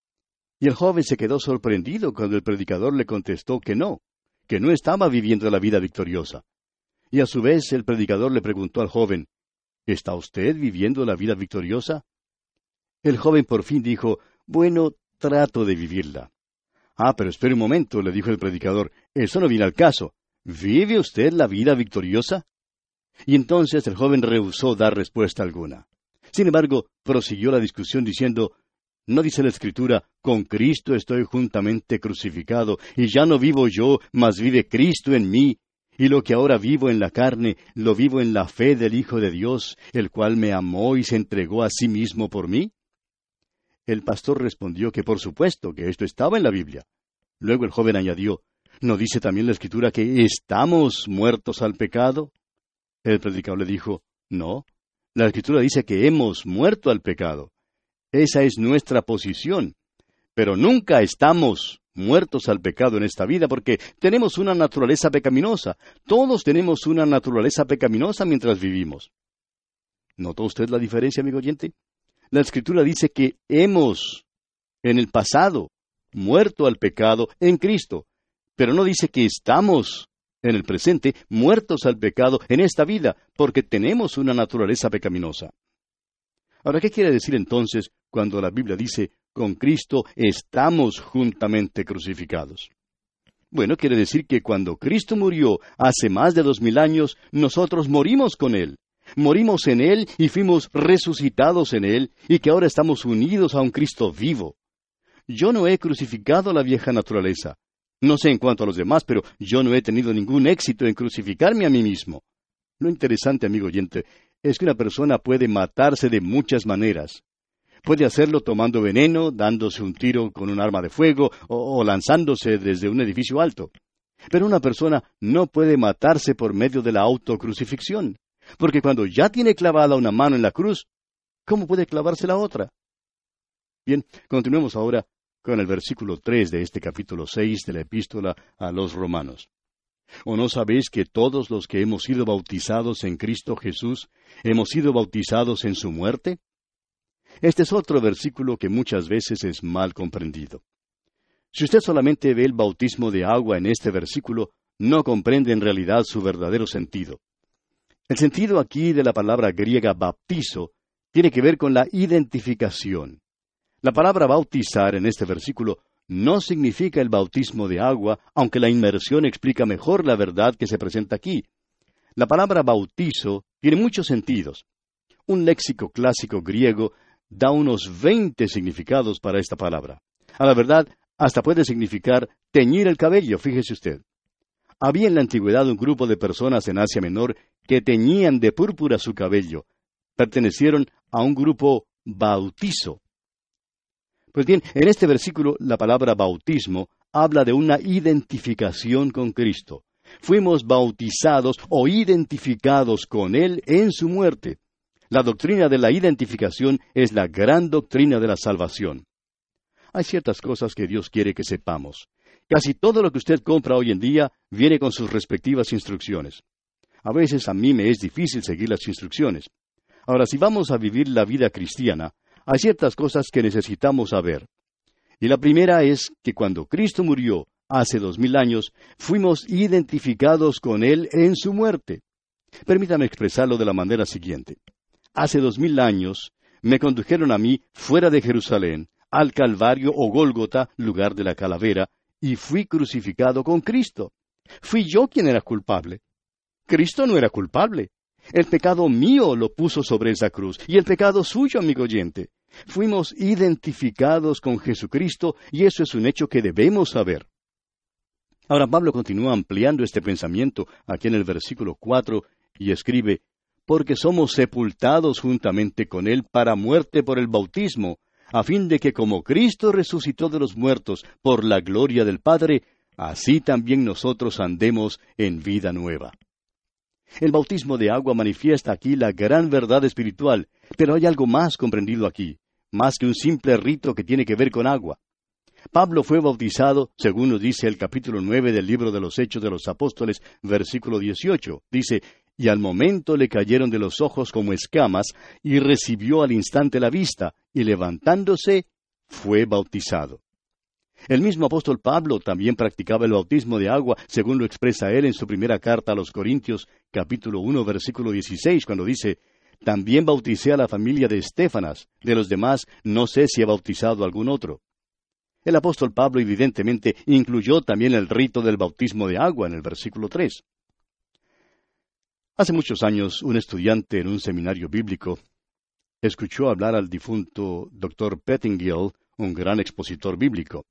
Y el joven se quedó sorprendido cuando el predicador le contestó que no, que no estaba viviendo la vida victoriosa. Y a su vez el predicador le preguntó al joven, ¿está usted viviendo la vida victoriosa? El joven por fin dijo, bueno, trato de vivirla. Ah, pero espere un momento, le dijo el predicador, eso no viene al caso. ¿Vive usted la vida victoriosa? Y entonces el joven rehusó dar respuesta alguna. Sin embargo, prosiguió la discusión diciendo, ¿no dice la Escritura, con Cristo estoy juntamente crucificado, y ya no vivo yo, mas vive Cristo en mí? Y lo que ahora vivo en la carne, lo vivo en la fe del Hijo de Dios, el cual me amó y se entregó a sí mismo por mí. El pastor respondió que por supuesto que esto estaba en la Biblia. Luego el joven añadió, ¿no dice también la Escritura que estamos muertos al pecado? El predicador le dijo, no, la Escritura dice que hemos muerto al pecado. Esa es nuestra posición. Pero nunca estamos muertos al pecado en esta vida porque tenemos una naturaleza pecaminosa. Todos tenemos una naturaleza pecaminosa mientras vivimos. ¿Notó usted la diferencia, amigo oyente? La Escritura dice que hemos, en el pasado, muerto al pecado en Cristo, pero no dice que estamos, en el presente, muertos al pecado en esta vida, porque tenemos una naturaleza pecaminosa. Ahora, ¿qué quiere decir entonces cuando la Biblia dice, con Cristo estamos juntamente crucificados? Bueno, quiere decir que cuando Cristo murió hace más de dos mil años, nosotros morimos con Él. Morimos en Él y fuimos resucitados en Él, y que ahora estamos unidos a un Cristo vivo. Yo no he crucificado la vieja naturaleza. No sé en cuanto a los demás, pero yo no he tenido ningún éxito en crucificarme a mí mismo. Lo interesante, amigo oyente, es que una persona puede matarse de muchas maneras. Puede hacerlo tomando veneno, dándose un tiro con un arma de fuego o, o lanzándose desde un edificio alto. Pero una persona no puede matarse por medio de la autocrucifixión, porque cuando ya tiene clavada una mano en la cruz, ¿cómo puede clavarse la otra? Bien, continuemos ahora con el versículo tres de este capítulo seis de la epístola a los Romanos. ¿O no sabéis que todos los que hemos sido bautizados en Cristo Jesús, hemos sido bautizados en su muerte? Este es otro versículo que muchas veces es mal comprendido. Si usted solamente ve el bautismo de agua en este versículo, no comprende en realidad su verdadero sentido. El sentido aquí de la palabra griega baptizo tiene que ver con la identificación. La palabra bautizar en este versículo no significa el bautismo de agua, aunque la inmersión explica mejor la verdad que se presenta aquí. La palabra bautizo tiene muchos sentidos. Un léxico clásico griego da unos veinte significados para esta palabra. A la verdad, hasta puede significar teñir el cabello, fíjese usted. Había en la antigüedad un grupo de personas en Asia Menor que teñían de púrpura su cabello. Pertenecieron a un grupo bautizo. Pues bien, en este versículo la palabra bautismo habla de una identificación con Cristo. Fuimos bautizados o identificados con Él en su muerte. La doctrina de la identificación es la gran doctrina de la salvación. Hay ciertas cosas que Dios quiere que sepamos. Casi todo lo que usted compra hoy en día viene con sus respectivas instrucciones. A veces a mí me es difícil seguir las instrucciones. Ahora, si vamos a vivir la vida cristiana, hay ciertas cosas que necesitamos saber. Y la primera es que cuando Cristo murió hace dos mil años, fuimos identificados con Él en su muerte. Permítame expresarlo de la manera siguiente. Hace dos mil años me condujeron a mí fuera de Jerusalén, al Calvario o Gólgota, lugar de la calavera, y fui crucificado con Cristo. Fui yo quien era culpable. Cristo no era culpable. El pecado mío lo puso sobre esa cruz, y el pecado suyo, amigo oyente. Fuimos identificados con Jesucristo, y eso es un hecho que debemos saber. Ahora Pablo continúa ampliando este pensamiento aquí en el versículo cuatro, y escribe, porque somos sepultados juntamente con Él para muerte por el bautismo, a fin de que como Cristo resucitó de los muertos por la gloria del Padre, así también nosotros andemos en vida nueva. El bautismo de agua manifiesta aquí la gran verdad espiritual, pero hay algo más comprendido aquí, más que un simple rito que tiene que ver con agua. Pablo fue bautizado, según nos dice el capítulo nueve del libro de los Hechos de los Apóstoles, versículo dieciocho. Dice, y al momento le cayeron de los ojos como escamas, y recibió al instante la vista, y levantándose, fue bautizado. El mismo apóstol Pablo también practicaba el bautismo de agua, según lo expresa él en su primera carta a los Corintios, capítulo uno, versículo dieciséis, cuando dice, también bauticé a la familia de Estéfanas, de los demás no sé si he bautizado a algún otro. El apóstol Pablo evidentemente incluyó también el rito del bautismo de agua en el versículo tres. Hace muchos años, un estudiante en un seminario bíblico escuchó hablar al difunto doctor Pettingill, un gran expositor bíblico.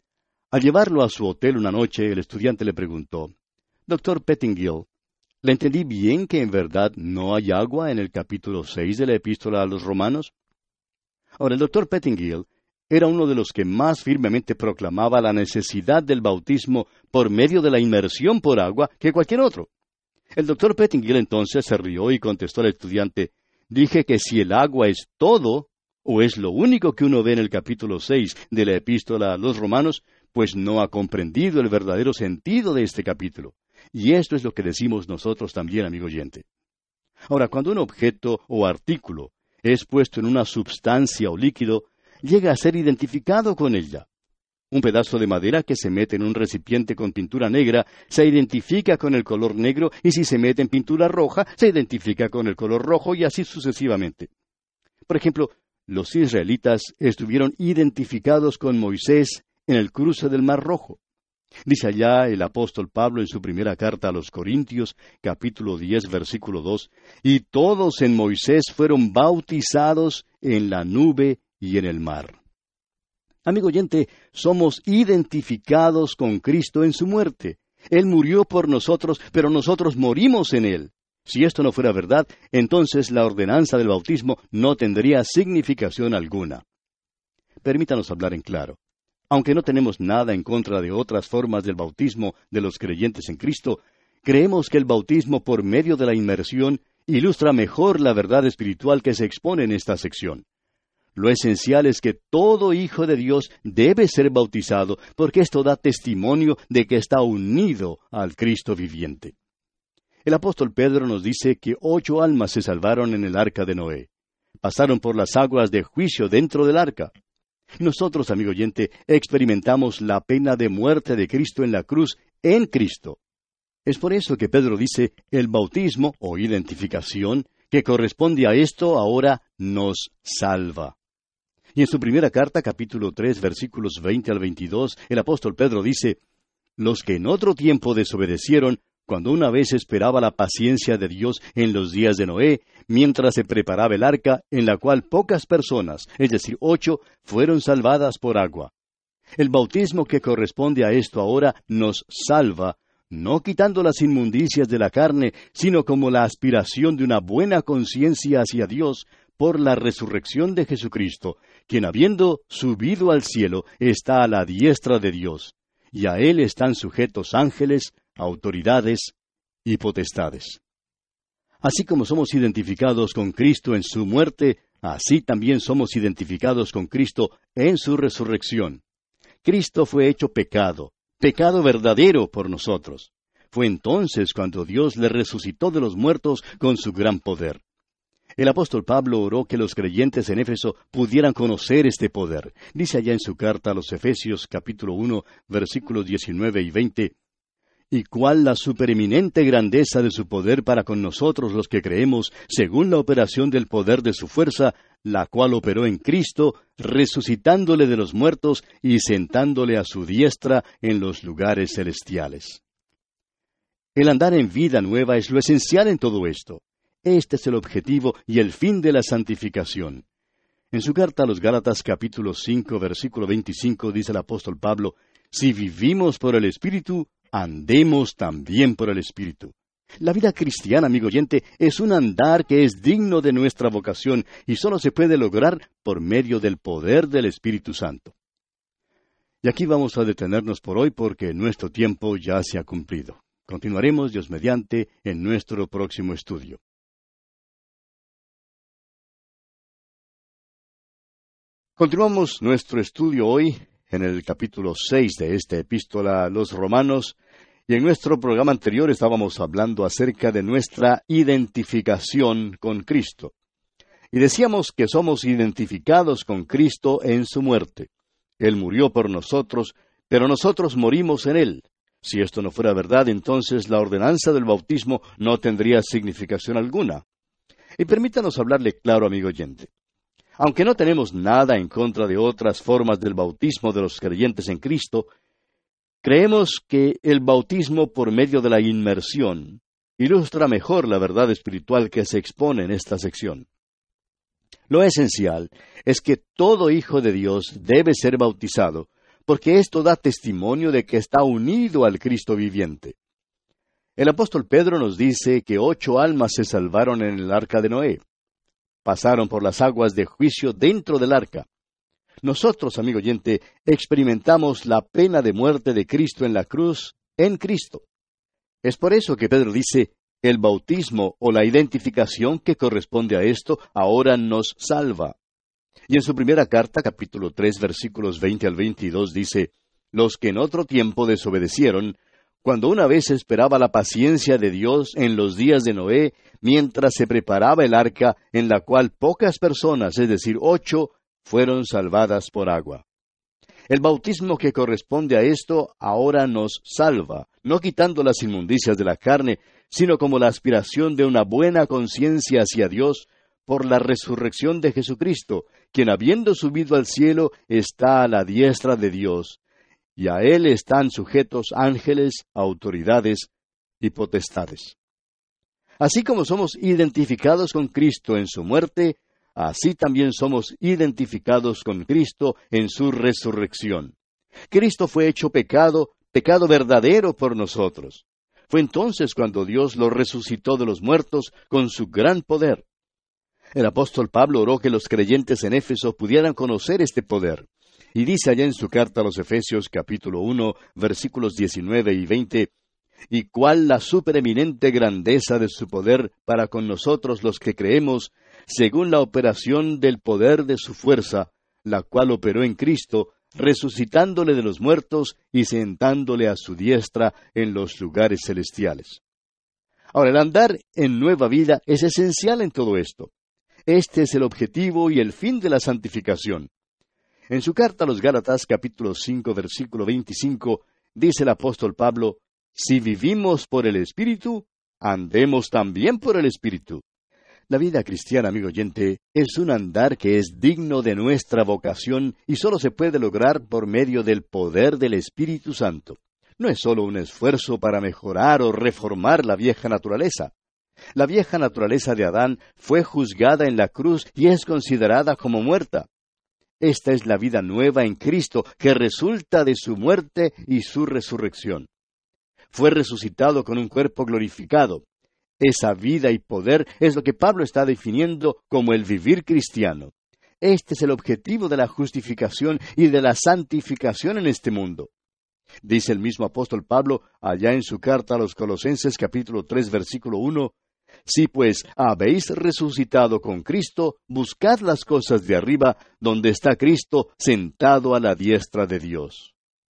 Al llevarlo a su hotel una noche, el estudiante le preguntó, doctor Pettingill, ¿le entendí bien que en verdad no hay agua en el capítulo seis de la epístola a los Romanos? Ahora, el doctor Pettingill era uno de los que más firmemente proclamaba la necesidad del bautismo por medio de la inmersión por agua que cualquier otro. El doctor Pettingill entonces se rió y contestó al estudiante, dije que si el agua es todo, o es lo único que uno ve en el capítulo seis de la epístola a los Romanos, pues no ha comprendido el verdadero sentido de este capítulo. Y esto es lo que decimos nosotros también, amigo oyente. Ahora, cuando un objeto o artículo es puesto en una substancia o líquido, llega a ser identificado con ella. Un pedazo de madera que se mete en un recipiente con pintura negra se identifica con el color negro, y si se mete en pintura roja, se identifica con el color rojo, y así sucesivamente. Por ejemplo, los israelitas estuvieron identificados con Moisés en el cruce del Mar Rojo. Dice allá el apóstol Pablo en su primera carta a los Corintios, capítulo diez, versículo dos, y todos en Moisés fueron bautizados en la nube y en el mar. Amigo oyente, somos identificados con Cristo en su muerte. Él murió por nosotros, pero nosotros morimos en Él. Si esto no fuera verdad, entonces la ordenanza del bautismo no tendría significación alguna. Permítanos hablar en claro. Aunque no tenemos nada en contra de otras formas del bautismo de los creyentes en Cristo, creemos que el bautismo por medio de la inmersión ilustra mejor la verdad espiritual que se expone en esta sección. Lo esencial es que todo hijo de Dios debe ser bautizado, porque esto da testimonio de que está unido al Cristo viviente. El apóstol Pedro nos dice que ocho almas se salvaron en el arca de Noé. Pasaron por las aguas de juicio dentro del arca. Nosotros, amigo oyente, experimentamos la pena de muerte de Cristo en la cruz en Cristo. Es por eso que Pedro dice, el bautismo, o identificación, que corresponde a esto ahora nos salva. Y en su primera carta, capítulo tres, versículos veinte al veintidós, el apóstol Pedro dice, los que en otro tiempo desobedecieron, cuando una vez esperaba la paciencia de Dios en los días de Noé, mientras se preparaba el arca, en la cual pocas personas, es decir, ocho, fueron salvadas por agua. El bautismo que corresponde a esto ahora nos salva, no quitando las inmundicias de la carne, sino como la aspiración de una buena conciencia hacia Dios por la resurrección de Jesucristo, quien habiendo subido al cielo está a la diestra de Dios, y a Él están sujetos ángeles, autoridades y potestades. Así como somos identificados con Cristo en su muerte, así también somos identificados con Cristo en su resurrección. Cristo fue hecho pecado, pecado verdadero por nosotros. Fue entonces cuando Dios le resucitó de los muertos con su gran poder. El apóstol Pablo oró que los creyentes en Éfeso pudieran conocer este poder. Dice allá en su carta a los Efesios, capítulo uno, versículos diecinueve y veinte, y cuál la supereminente grandeza de su poder para con nosotros los que creemos, según la operación del poder de su fuerza, la cual operó en Cristo, resucitándole de los muertos y sentándole a su diestra en los lugares celestiales. El andar en vida nueva es lo esencial en todo esto. Este es el objetivo y el fin de la santificación. En su carta a los Gálatas capítulo cinco, versículo veinticinco, dice el apóstol Pablo, si vivimos por el Espíritu, andemos también por el Espíritu. La vida cristiana, amigo oyente, es un andar que es digno de nuestra vocación y solo se puede lograr por medio del poder del Espíritu Santo. Y aquí vamos a detenernos por hoy porque nuestro tiempo ya se ha cumplido. Continuaremos, Dios mediante, en nuestro próximo estudio. Continuamos nuestro estudio hoy en el capítulo seis de esta epístola a los Romanos, y en nuestro programa anterior estábamos hablando acerca de nuestra identificación con Cristo. Y decíamos que somos identificados con Cristo en su muerte. Él murió por nosotros, pero nosotros morimos en Él. Si esto no fuera verdad, entonces la ordenanza del bautismo no tendría significación alguna. Y permítanos hablarle claro, amigo oyente. Aunque no tenemos nada en contra de otras formas del bautismo de los creyentes en Cristo, creemos que el bautismo por medio de la inmersión ilustra mejor la verdad espiritual que se expone en esta sección. Lo esencial es que todo hijo de Dios debe ser bautizado, porque esto da testimonio de que está unido al Cristo viviente. El apóstol Pedro nos dice que ocho almas se salvaron en el arca de Noé. Pasaron por las aguas de juicio dentro del arca. Nosotros, amigo oyente, experimentamos la pena de muerte de Cristo en la cruz, en Cristo. Es por eso que Pedro dice, el bautismo o la identificación que corresponde a esto ahora nos salva. Y en su primera carta, capítulo tres, versículos veinte al veintidós, dice, los que en otro tiempo desobedecieron, cuando una vez esperaba la paciencia de Dios en los días de Noé, mientras se preparaba el arca, en la cual pocas personas, es decir, ocho, fueron salvadas por agua. El bautismo que corresponde a esto ahora nos salva, no quitando las inmundicias de la carne, sino como la aspiración de una buena conciencia hacia Dios por la resurrección de Jesucristo, quien habiendo subido al cielo está a la diestra de Dios, y a Él están sujetos ángeles, autoridades y potestades. Así como somos identificados con Cristo en su muerte, así también somos identificados con Cristo en su resurrección. Cristo fue hecho pecado, pecado verdadero por nosotros. Fue entonces cuando Dios lo resucitó de los muertos con su gran poder. El apóstol Pablo oró que los creyentes en Éfeso pudieran conocer este poder. Y dice allá en su carta a los Efesios capítulo uno, versículos diecinueve y veinte, «Y cuál la supereminente grandeza de su poder para con nosotros los que creemos, según la operación del poder de su fuerza, la cual operó en Cristo, resucitándole de los muertos y sentándole a su diestra en los lugares celestiales». Ahora, el andar en nueva vida es esencial en todo esto. Este es el objetivo y el fin de la santificación. En su carta a los Gálatas, capítulo cinco, versículo veinticinco, dice el apóstol Pablo, «Si vivimos por el Espíritu, andemos también por el Espíritu». La vida cristiana, amigo oyente, es un andar que es digno de nuestra vocación y solo se puede lograr por medio del poder del Espíritu Santo. No es solo un esfuerzo para mejorar o reformar la vieja naturaleza. La vieja naturaleza de Adán fue juzgada en la cruz y es considerada como muerta. Esta es la vida nueva en Cristo que resulta de su muerte y su resurrección. Fue resucitado con un cuerpo glorificado. Esa vida y poder es lo que Pablo está definiendo como el vivir cristiano. Este es el objetivo de la justificación y de la santificación en este mundo. Dice el mismo apóstol Pablo allá en su carta a los Colosenses capítulo tres versículo uno, «Si pues habéis resucitado con Cristo, buscad las cosas de arriba, donde está Cristo sentado a la diestra de Dios».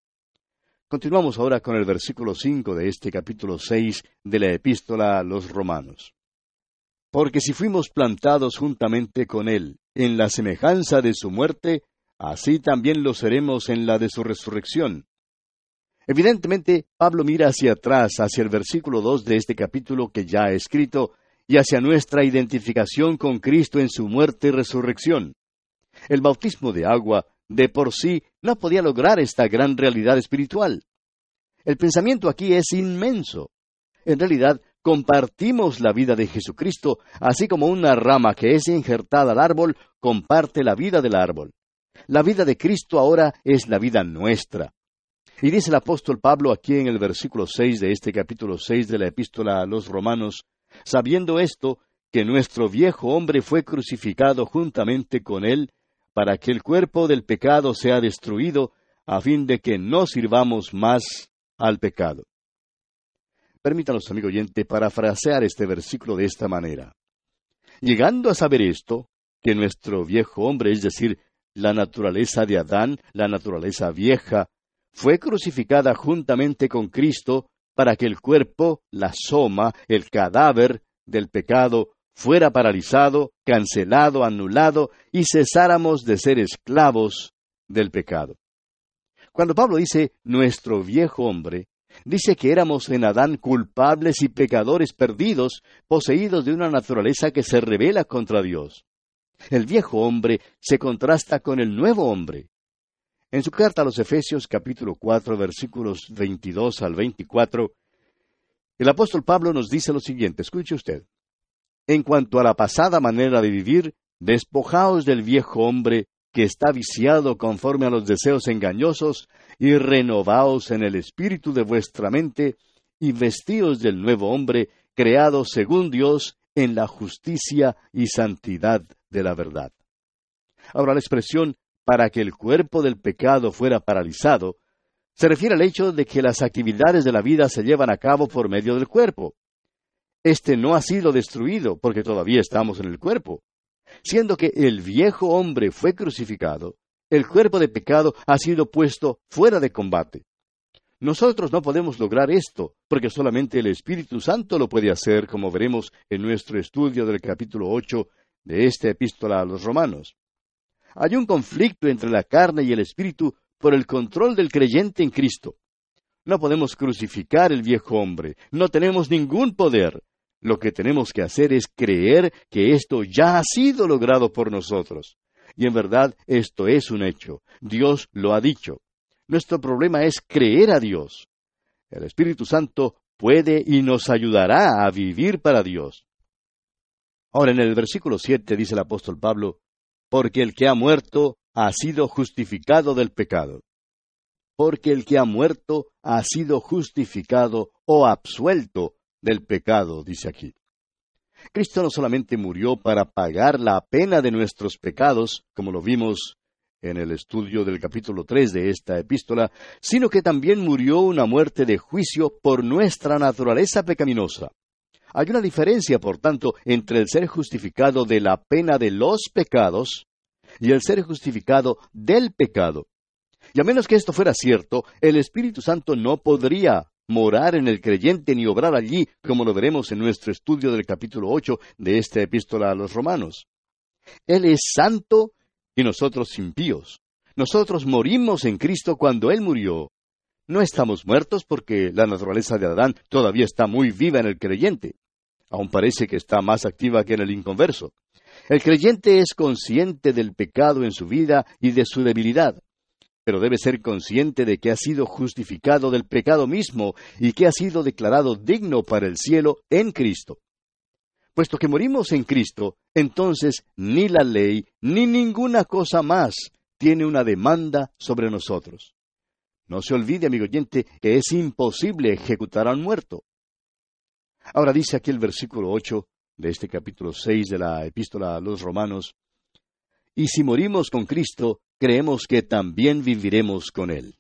Continuamos ahora con el versículo cinco de este capítulo seis de la epístola a los Romanos. «Porque si fuimos plantados juntamente con Él en la semejanza de su muerte, así también lo seremos en la de su resurrección». Evidentemente, Pablo mira hacia atrás, hacia el versículo dos de este capítulo que ya ha escrito, y hacia nuestra identificación con Cristo en su muerte y resurrección. El bautismo de agua, de por sí, no podía lograr esta gran realidad espiritual. El pensamiento aquí es inmenso. En realidad, compartimos la vida de Jesucristo, así como una rama que es injertada al árbol comparte la vida del árbol. La vida de Cristo ahora es la vida nuestra. Y dice el apóstol Pablo aquí en el versículo seis de este capítulo seis de la epístola a los Romanos, sabiendo esto, que nuestro viejo hombre fue crucificado juntamente con él, para que el cuerpo del pecado sea destruido, a fin de que no sirvamos más al pecado. Permítanos, amigo oyente, parafrasear este versículo de esta manera. Llegando a saber esto, que nuestro viejo hombre, es decir, la naturaleza de Adán, la naturaleza vieja, fue crucificada juntamente con Cristo, para que el cuerpo, la soma, el cadáver del pecado, fuera paralizado, cancelado, anulado, y cesáramos de ser esclavos del pecado. Cuando Pablo dice nuestro viejo hombre, dice que éramos en Adán culpables y pecadores perdidos, poseídos de una naturaleza que se rebela contra Dios. El viejo hombre se contrasta con el nuevo hombre. En su carta a los Efesios capítulo cuatro, versículos veintidós al veinticuatro, el apóstol Pablo nos dice lo siguiente, escuche usted. En cuanto a la pasada manera de vivir, despojaos del viejo hombre que está viciado conforme a los deseos engañosos, y renovaos en el espíritu de vuestra mente, y vestíos del nuevo hombre, creado según Dios, en la justicia y santidad de la verdad. Ahora, la expresión para que el cuerpo del pecado fuera paralizado se refiere al hecho de que las actividades de la vida se llevan a cabo por medio del cuerpo. Este no ha sido destruido porque todavía estamos en el cuerpo. Siendo que el viejo hombre fue crucificado, el cuerpo de pecado ha sido puesto fuera de combate. Nosotros no podemos lograr esto, porque solamente el Espíritu Santo lo puede hacer, como veremos en nuestro estudio del capítulo ocho de esta epístola a los Romanos. Hay un conflicto entre la carne y el Espíritu por el control del creyente en Cristo. No podemos crucificar el viejo hombre, no tenemos ningún poder. Lo que tenemos que hacer es creer que esto ya ha sido logrado por nosotros. Y en verdad esto es un hecho. Dios lo ha dicho. Nuestro problema es creer a Dios. El Espíritu Santo puede y nos ayudará a vivir para Dios. Ahora en el versículo siete dice el apóstol Pablo, porque el que ha muerto ha sido justificado del pecado. Porque el que ha muerto ha sido justificado o absuelto del pecado, dice aquí. Cristo no solamente murió para pagar la pena de nuestros pecados, como lo vimos en el estudio del capítulo tres de esta epístola, sino que también murió una muerte de juicio por nuestra naturaleza pecaminosa. Hay una diferencia, por tanto, entre el ser justificado de la pena de los pecados y el ser justificado del pecado. Y a menos que esto fuera cierto, el Espíritu Santo no podría morar en el creyente ni obrar allí, como lo veremos en nuestro estudio del capítulo ocho de esta epístola a los Romanos. Él es santo y nosotros impíos. Nosotros morimos en Cristo cuando Él murió. No estamos muertos porque la naturaleza de Adán todavía está muy viva en el creyente. Aún parece que está más activa que en el inconverso. El creyente es consciente del pecado en su vida y de su debilidad, pero debe ser consciente de que ha sido justificado del pecado mismo y que ha sido declarado digno para el cielo en Cristo. Puesto que morimos en Cristo, entonces ni la ley ni ninguna cosa más tiene una demanda sobre nosotros. No se olvide, amigo oyente, que es imposible ejecutar a un muerto. Ahora dice aquí el versículo ocho de este capítulo seis de la epístola a los Romanos, y si morimos con Cristo, creemos que también viviremos con Él.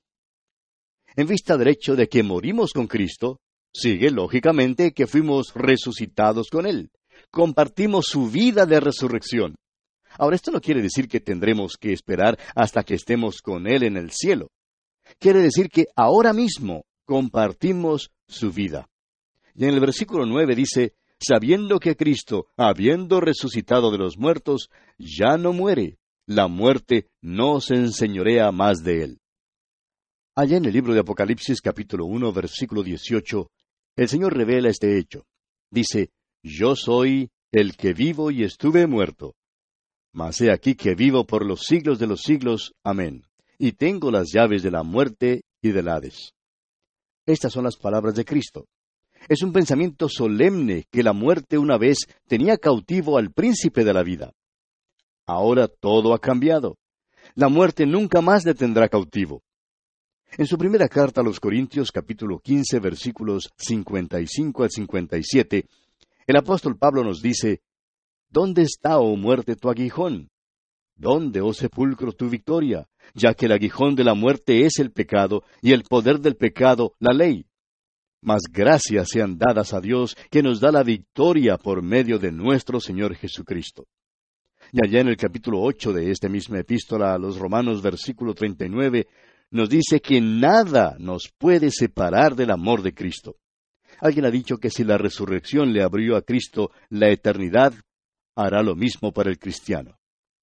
En vista del hecho de que morimos con Cristo, sigue lógicamente que fuimos resucitados con Él. Compartimos su vida de resurrección. Ahora, esto no quiere decir que tendremos que esperar hasta que estemos con Él en el cielo. Quiere decir que ahora mismo compartimos su vida. Y en el versículo nueve dice, sabiendo que Cristo, habiendo resucitado de los muertos, ya no muere, la muerte no se enseñorea más de Él. Allá en el libro de Apocalipsis capítulo uno, versículo dieciocho, el Señor revela este hecho. Dice, yo soy el que vivo y estuve muerto. Mas he aquí que vivo por los siglos de los siglos. Amén. Y tengo las llaves de la muerte y del Hades. Estas son las palabras de Cristo. Es un pensamiento solemne que la muerte una vez tenía cautivo al príncipe de la vida. Ahora todo ha cambiado. La muerte nunca más le tendrá cautivo. En su primera carta a los Corintios, capítulo quince, versículos cincuenta y cinco al cincuenta y siete, el apóstol Pablo nos dice, ¿Dónde está, oh muerte, tu aguijón? ¿Dónde, oh sepulcro, tu victoria? Ya que el aguijón de la muerte es el pecado, y el poder del pecado, la ley. Mas gracias sean dadas a Dios, que nos da la victoria por medio de nuestro Señor Jesucristo. Y allá en el capítulo ocho de esta misma epístola a los Romanos, versículo treinta y nueve, nos dice que nada nos puede separar del amor de Cristo. Alguien ha dicho que si la resurrección le abrió a Cristo la eternidad, hará lo mismo para el cristiano.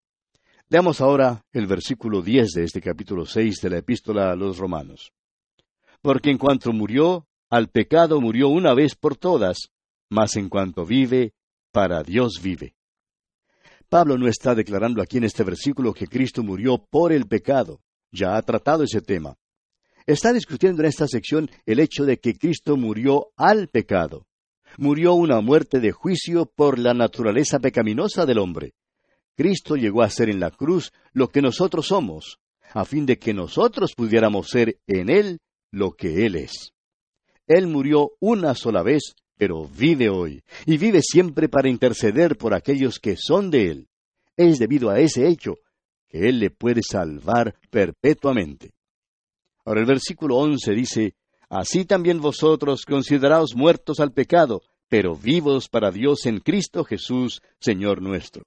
Leamos ahora el versículo diez de este capítulo seis de la epístola a los Romanos. Porque en cuanto murió, al pecado murió una vez por todas, mas en cuanto vive, para Dios vive. Pablo no está declarando aquí en este versículo que Cristo murió por el pecado. Ya ha tratado ese tema. Está discutiendo en esta sección el hecho de que Cristo murió al pecado. Murió una muerte de juicio por la naturaleza pecaminosa del hombre. Cristo llegó a ser en la cruz lo que nosotros somos, a fin de que nosotros pudiéramos ser en Él lo que Él es. Él murió una sola vez, pero vive hoy, y vive siempre para interceder por aquellos que son de Él. Es debido a ese hecho que Él le puede salvar perpetuamente. Ahora el versículo once dice, Así también vosotros consideraos muertos al pecado, pero vivos para Dios en Cristo Jesús, Señor nuestro.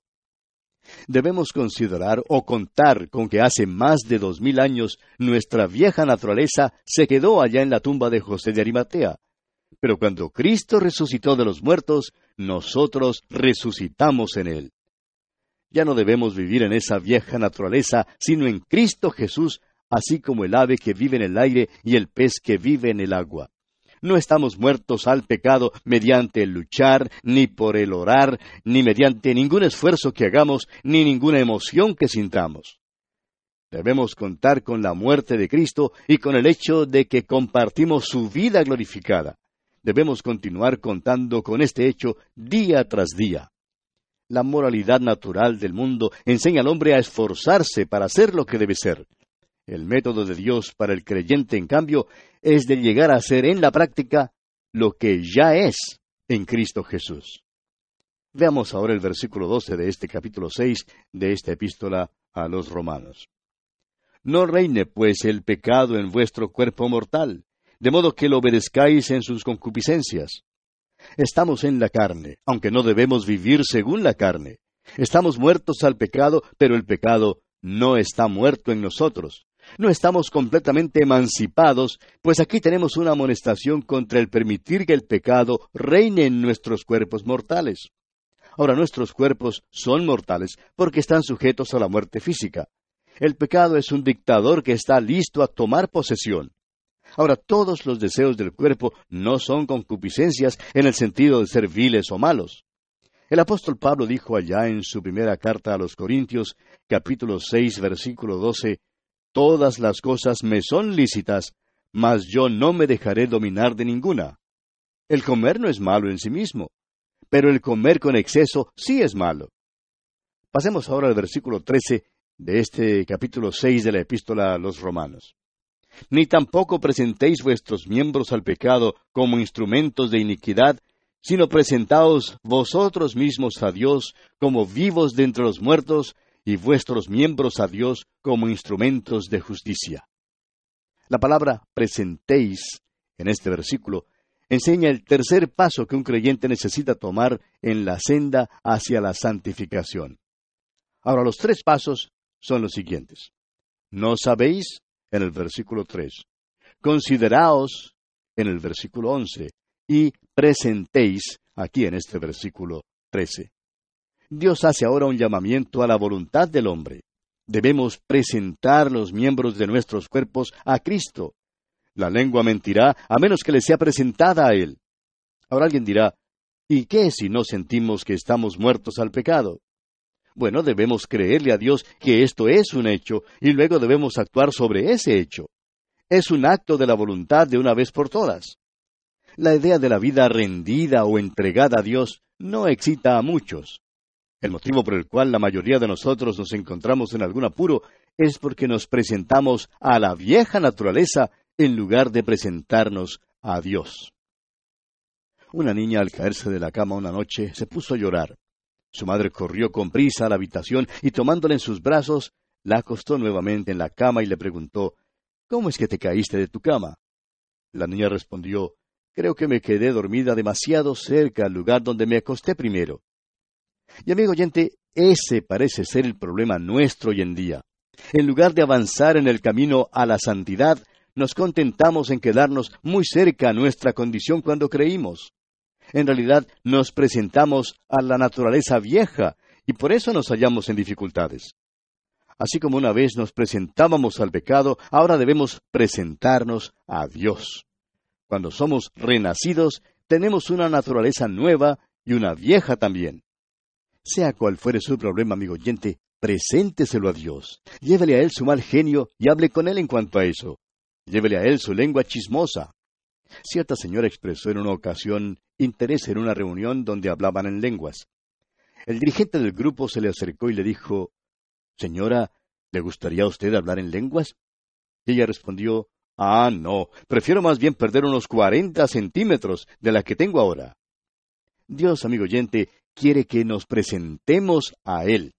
Debemos considerar o contar con que hace más de dos mil años nuestra vieja naturaleza se quedó allá en la tumba de José de Arimatea. Pero cuando Cristo resucitó de los muertos, nosotros resucitamos en Él. Ya no debemos vivir en esa vieja naturaleza, sino en Cristo Jesús, así como el ave que vive en el aire y el pez que vive en el agua. No estamos muertos al pecado mediante el luchar, ni por el orar, ni mediante ningún esfuerzo que hagamos, ni ninguna emoción que sintamos. Debemos contar con la muerte de Cristo y con el hecho de que compartimos su vida glorificada. Debemos continuar contando con este hecho día tras día. La moralidad natural del mundo enseña al hombre a esforzarse para hacer lo que debe ser. El método de Dios para el creyente, en cambio, es de llegar a ser en la práctica lo que ya es en Cristo Jesús. Veamos ahora el versículo doce de este capítulo seis de esta epístola a los Romanos. No reine, pues, el pecado en vuestro cuerpo mortal, de modo que lo obedezcáis en sus concupiscencias. Estamos en la carne, aunque no debemos vivir según la carne. Estamos muertos al pecado, pero el pecado no está muerto en nosotros. No estamos completamente emancipados, pues aquí tenemos una amonestación contra el permitir que el pecado reine en nuestros cuerpos mortales. Ahora, nuestros cuerpos son mortales porque están sujetos a la muerte física. El pecado es un dictador que está listo a tomar posesión. Ahora, todos los deseos del cuerpo no son concupiscencias en el sentido de ser viles o malos. El apóstol Pablo dijo allá en su primera carta a los Corintios, capítulo seis, versículo doce, Todas las cosas me son lícitas, mas yo no me dejaré dominar de ninguna. El comer no es malo en sí mismo, pero el comer con exceso sí es malo. Pasemos ahora al versículo trece de este capítulo seis de la epístola a los Romanos. Ni tampoco presentéis vuestros miembros al pecado como instrumentos de iniquidad, sino presentaos vosotros mismos a Dios como vivos de entre los muertos, y vuestros miembros a Dios como instrumentos de justicia. La palabra presentéis, en este versículo, enseña el tercer paso que un creyente necesita tomar en la senda hacia la santificación. Ahora, los tres pasos son los siguientes. ¿No sabéis? En el versículo tres. Consideraos, en el versículo once. Y presentéis, aquí en este versículo trece. Dios hace ahora un llamamiento a la voluntad del hombre. Debemos presentar los miembros de nuestros cuerpos a Cristo. La lengua mentirá a menos que le sea presentada a Él. Ahora alguien dirá, ¿y qué si no sentimos que estamos muertos al pecado? Bueno, debemos creerle a Dios que esto es un hecho y luego debemos actuar sobre ese hecho. Es un acto de la voluntad de una vez por todas. La idea de la vida rendida o entregada a Dios no excita a muchos. El motivo por el cual la mayoría de nosotros nos encontramos en algún apuro es porque nos presentamos a la vieja naturaleza en lugar de presentarnos a Dios. Una niña, al caerse de la cama una noche, se puso a llorar. Su madre corrió con prisa a la habitación y, tomándola en sus brazos, la acostó nuevamente en la cama y le preguntó, «¿Cómo es que te caíste de tu cama?». La niña respondió, «Creo que me quedé dormida demasiado cerca al lugar donde me acosté primero». Y amigo oyente, ese parece ser el problema nuestro hoy en día. En lugar de avanzar en el camino a la santidad, nos contentamos en quedarnos muy cerca a nuestra condición cuando creímos. En realidad, nos presentamos a la naturaleza vieja y por eso nos hallamos en dificultades. Así como una vez nos presentábamos al pecado, ahora debemos presentarnos a Dios. Cuando somos renacidos, tenemos una naturaleza nueva y una vieja también. Sea cual fuere su problema, amigo oyente, presénteselo a Dios. Llévele a Él su mal genio y hable con Él en cuanto a eso. Llévele a Él su lengua chismosa. Cierta señora expresó en una ocasión interés en una reunión donde hablaban en lenguas. El dirigente del grupo se le acercó y le dijo, «Señora, ¿le gustaría a usted hablar en lenguas?». Y ella respondió, «Ah, no, prefiero más bien perder unos cuarenta centímetros de la que tengo ahora». Dios, amigo oyente, quiere que nos presentemos a Él.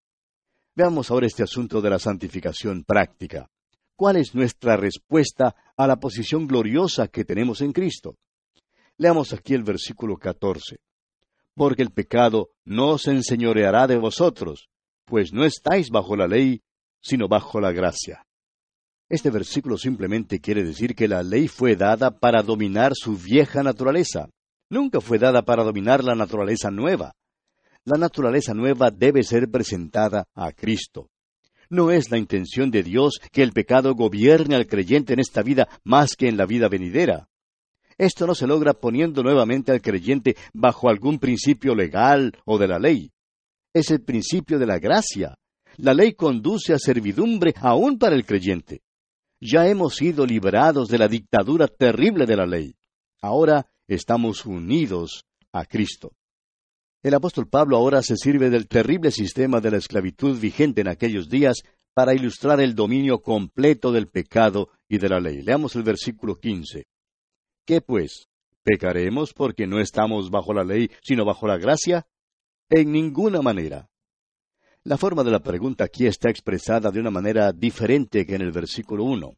Veamos ahora este asunto de la santificación práctica. ¿Cuál es nuestra respuesta a la posición gloriosa que tenemos en Cristo? Leamos aquí el versículo catorce. «Porque el pecado no se enseñoreará de vosotros, pues no estáis bajo la ley, sino bajo la gracia». Este versículo simplemente quiere decir que la ley fue dada para dominar su vieja naturaleza. Nunca fue dada para dominar la naturaleza nueva. La naturaleza nueva debe ser presentada a Cristo. No es la intención de Dios que el pecado gobierne al creyente en esta vida más que en la vida venidera. Esto no se logra poniendo nuevamente al creyente bajo algún principio legal o de la ley. Es el principio de la gracia. La ley conduce a servidumbre aún para el creyente. Ya hemos sido liberados de la dictadura terrible de la ley. Ahora estamos unidos a Cristo. El apóstol Pablo ahora se sirve del terrible sistema de la esclavitud vigente en aquellos días para ilustrar el dominio completo del pecado y de la ley. Leamos el versículo quince. ¿Qué pues? ¿Pecaremos porque no estamos bajo la ley, sino bajo la gracia? En ninguna manera. La forma de la pregunta aquí está expresada de una manera diferente que en el versículo uno.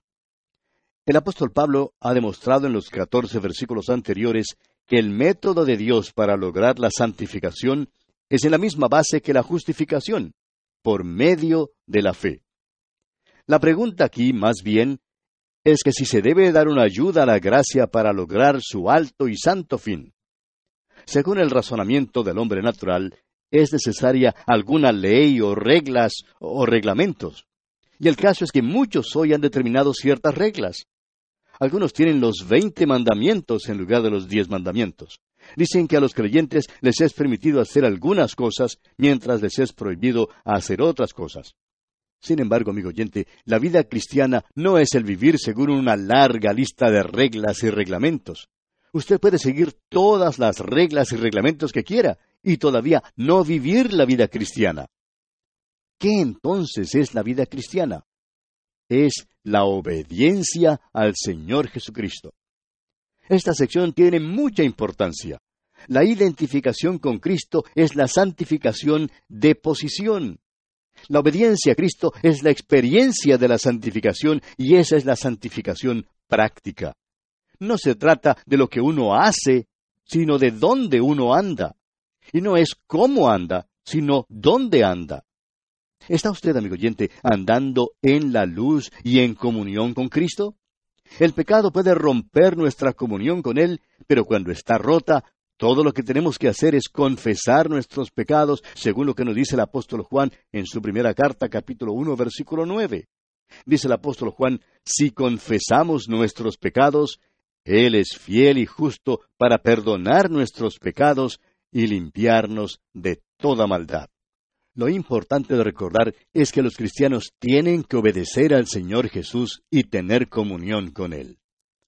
El apóstol Pablo ha demostrado en los catorce versículos anteriores que el método de Dios para lograr la santificación es en la misma base que la justificación, por medio de la fe. La pregunta aquí, más bien, es que si se debe dar una ayuda a la gracia para lograr su alto y santo fin. Según el razonamiento del hombre natural, es necesaria alguna ley o reglas o reglamentos. Y el caso es que muchos hoy han determinado ciertas reglas. Algunos tienen los veinte mandamientos en lugar de los diez mandamientos. Dicen que a los creyentes les es permitido hacer algunas cosas, mientras les es prohibido hacer otras cosas. Sin embargo, amigo oyente, la vida cristiana no es el vivir según una larga lista de reglas y reglamentos. Usted puede seguir todas las reglas y reglamentos que quiera, y todavía no vivir la vida cristiana. ¿Qué entonces es la vida cristiana? Es la obediencia al Señor Jesucristo. Esta sección tiene mucha importancia. La identificación con Cristo es la santificación de posición. La obediencia a Cristo es la experiencia de la santificación y esa es la santificación práctica. No se trata de lo que uno hace, sino de dónde uno anda. Y no es cómo anda, sino dónde anda. ¿Está usted, amigo oyente, andando en la luz y en comunión con Cristo? El pecado puede romper nuestra comunión con Él, pero cuando está rota, todo lo que tenemos que hacer es confesar nuestros pecados, según lo que nos dice el apóstol Juan en su primera carta, capítulo uno, versículo nueve. Dice el apóstol Juan, si confesamos nuestros pecados, Él es fiel y justo para perdonar nuestros pecados y limpiarnos de toda maldad. Lo importante de recordar es que los cristianos tienen que obedecer al Señor Jesús y tener comunión con Él.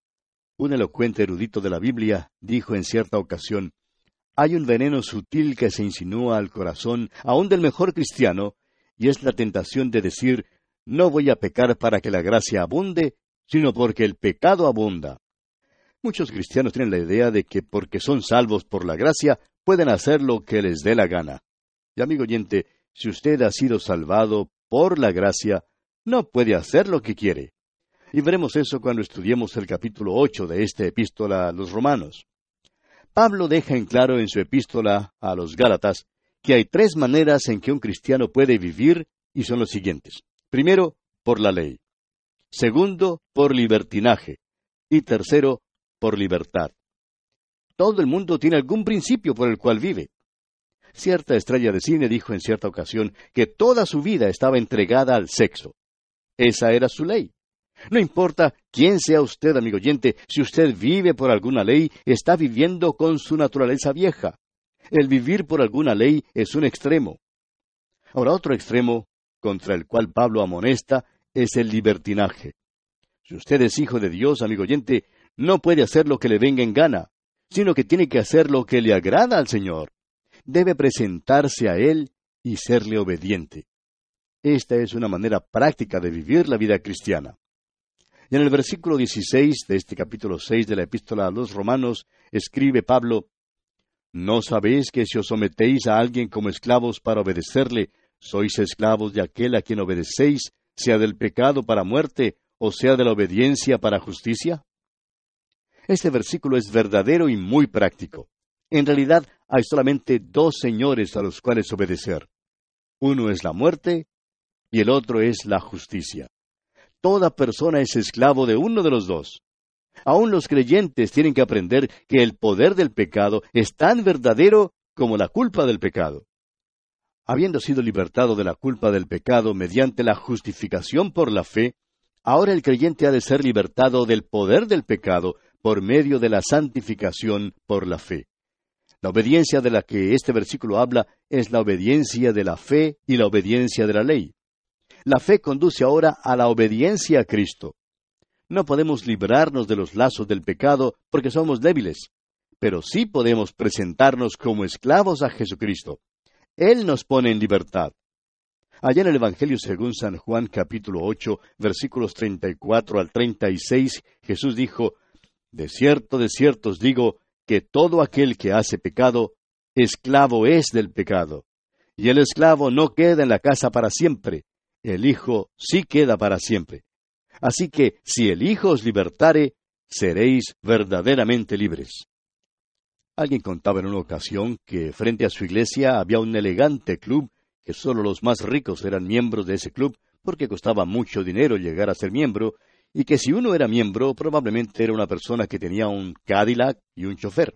Un elocuente erudito de la Biblia dijo en cierta ocasión, hay un veneno sutil que se insinúa al corazón, aun del mejor cristiano, y es la tentación de decir, no voy a pecar para que la gracia abunde, sino porque el pecado abunda. Muchos cristianos tienen la idea de que porque son salvos por la gracia, pueden hacer lo que les dé la gana. Y amigo oyente, si usted ha sido salvado por la gracia, no puede hacer lo que quiere. Y veremos eso cuando estudiemos el capítulo ocho de esta epístola a los Romanos. Pablo deja en claro en su epístola a los Gálatas que hay tres maneras en que un cristiano puede vivir, y son los siguientes. Primero, por la ley. Segundo, por libertinaje. Y tercero, por libertad. Todo el mundo tiene algún principio por el cual vive. Cierta estrella de cine dijo en cierta ocasión que toda su vida estaba entregada al sexo. Esa era su ley. No importa quién sea usted, amigo oyente, si usted vive por alguna ley, está viviendo con su naturaleza vieja. El vivir por alguna ley es un extremo. Ahora, otro extremo contra el cual Pablo amonesta es el libertinaje. Si usted es hijo de Dios, amigo oyente, no puede hacer lo que le venga en gana, sino que tiene que hacer lo que le agrada al Señor. Debe presentarse a Él y serle obediente. Esta es una manera práctica de vivir la vida cristiana. Y en el versículo dieciséis de este capítulo seis de la epístola a los Romanos, escribe Pablo: ¿No sabéis que si os sometéis a alguien como esclavos para obedecerle, sois esclavos de aquel a quien obedecéis, sea del pecado para muerte, o sea de la obediencia para justicia? Este versículo es verdadero y muy práctico. En realidad, hay solamente dos señores a los cuales obedecer. Uno es la muerte y el otro es la justicia. Toda persona es esclavo de uno de los dos. Aún los creyentes tienen que aprender que el poder del pecado es tan verdadero como la culpa del pecado. Habiendo sido libertado de la culpa del pecado mediante la justificación por la fe, ahora el creyente ha de ser libertado del poder del pecado por medio de la santificación por la fe. La obediencia de la que este versículo habla es la obediencia de la fe y la obediencia de la ley. La fe conduce ahora a la obediencia a Cristo. No podemos librarnos de los lazos del pecado porque somos débiles, pero sí podemos presentarnos como esclavos a Jesucristo. Él nos pone en libertad. Allá en el Evangelio según San Juan capítulo ocho, versículos treinta y cuatro al treinta y seis, Jesús dijo: De cierto, de cierto os digo, que todo aquel que hace pecado, esclavo es del pecado. Y el esclavo no queda en la casa para siempre, el Hijo sí queda para siempre. Así que, si el Hijo os libertare, seréis verdaderamente libres. Alguien contaba en una ocasión que frente a su iglesia había un elegante club, que solo los más ricos eran miembros de ese club, porque costaba mucho dinero llegar a ser miembro, y que si uno era miembro, probablemente era una persona que tenía un Cadillac y un chofer.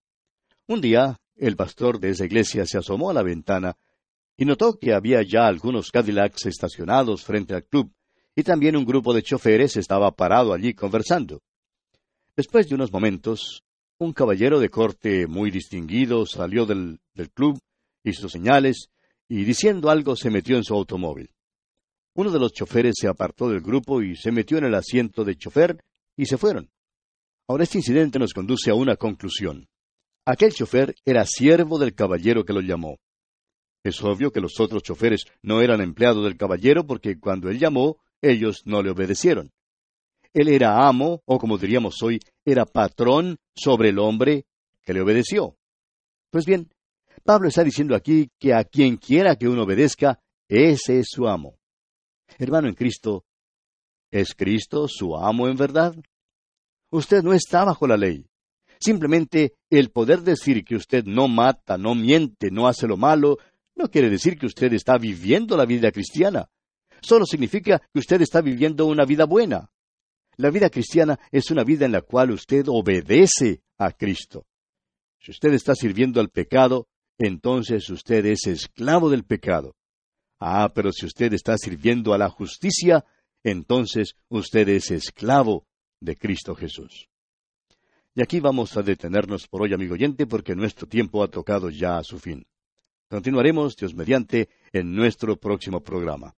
Un día, el pastor de esa iglesia se asomó a la ventana y notó que había ya algunos Cadillacs estacionados frente al club, y también un grupo de choferes estaba parado allí conversando. Después de unos momentos, un caballero de corte muy distinguido salió del, del club, hizo señales, y diciendo algo se metió en su automóvil. Uno de los choferes se apartó del grupo y se metió en el asiento de chofer, y se fueron. Ahora este incidente nos conduce a una conclusión. Aquel chofer era siervo del caballero que lo llamó. Es obvio que los otros choferes no eran empleados del caballero porque cuando él llamó, ellos no le obedecieron. Él era amo, o como diríamos hoy, era patrón sobre el hombre que le obedeció. Pues bien, Pablo está diciendo aquí que a quien quiera que uno obedezca, ese es su amo. Hermano en Cristo, ¿es Cristo su amo en verdad? Usted no está bajo la ley. Simplemente el poder decir que usted no mata, no miente, no hace lo malo, no quiere decir que usted está viviendo la vida cristiana. Solo significa que usted está viviendo una vida buena. La vida cristiana es una vida en la cual usted obedece a Cristo. Si usted está sirviendo al pecado, entonces usted es esclavo del pecado. Ah, pero si usted está sirviendo a la justicia, entonces usted es esclavo de Cristo Jesús. Y aquí vamos a detenernos por hoy, amigo oyente, porque nuestro tiempo ha tocado ya a su fin. Continuaremos, Dios mediante, en nuestro próximo programa.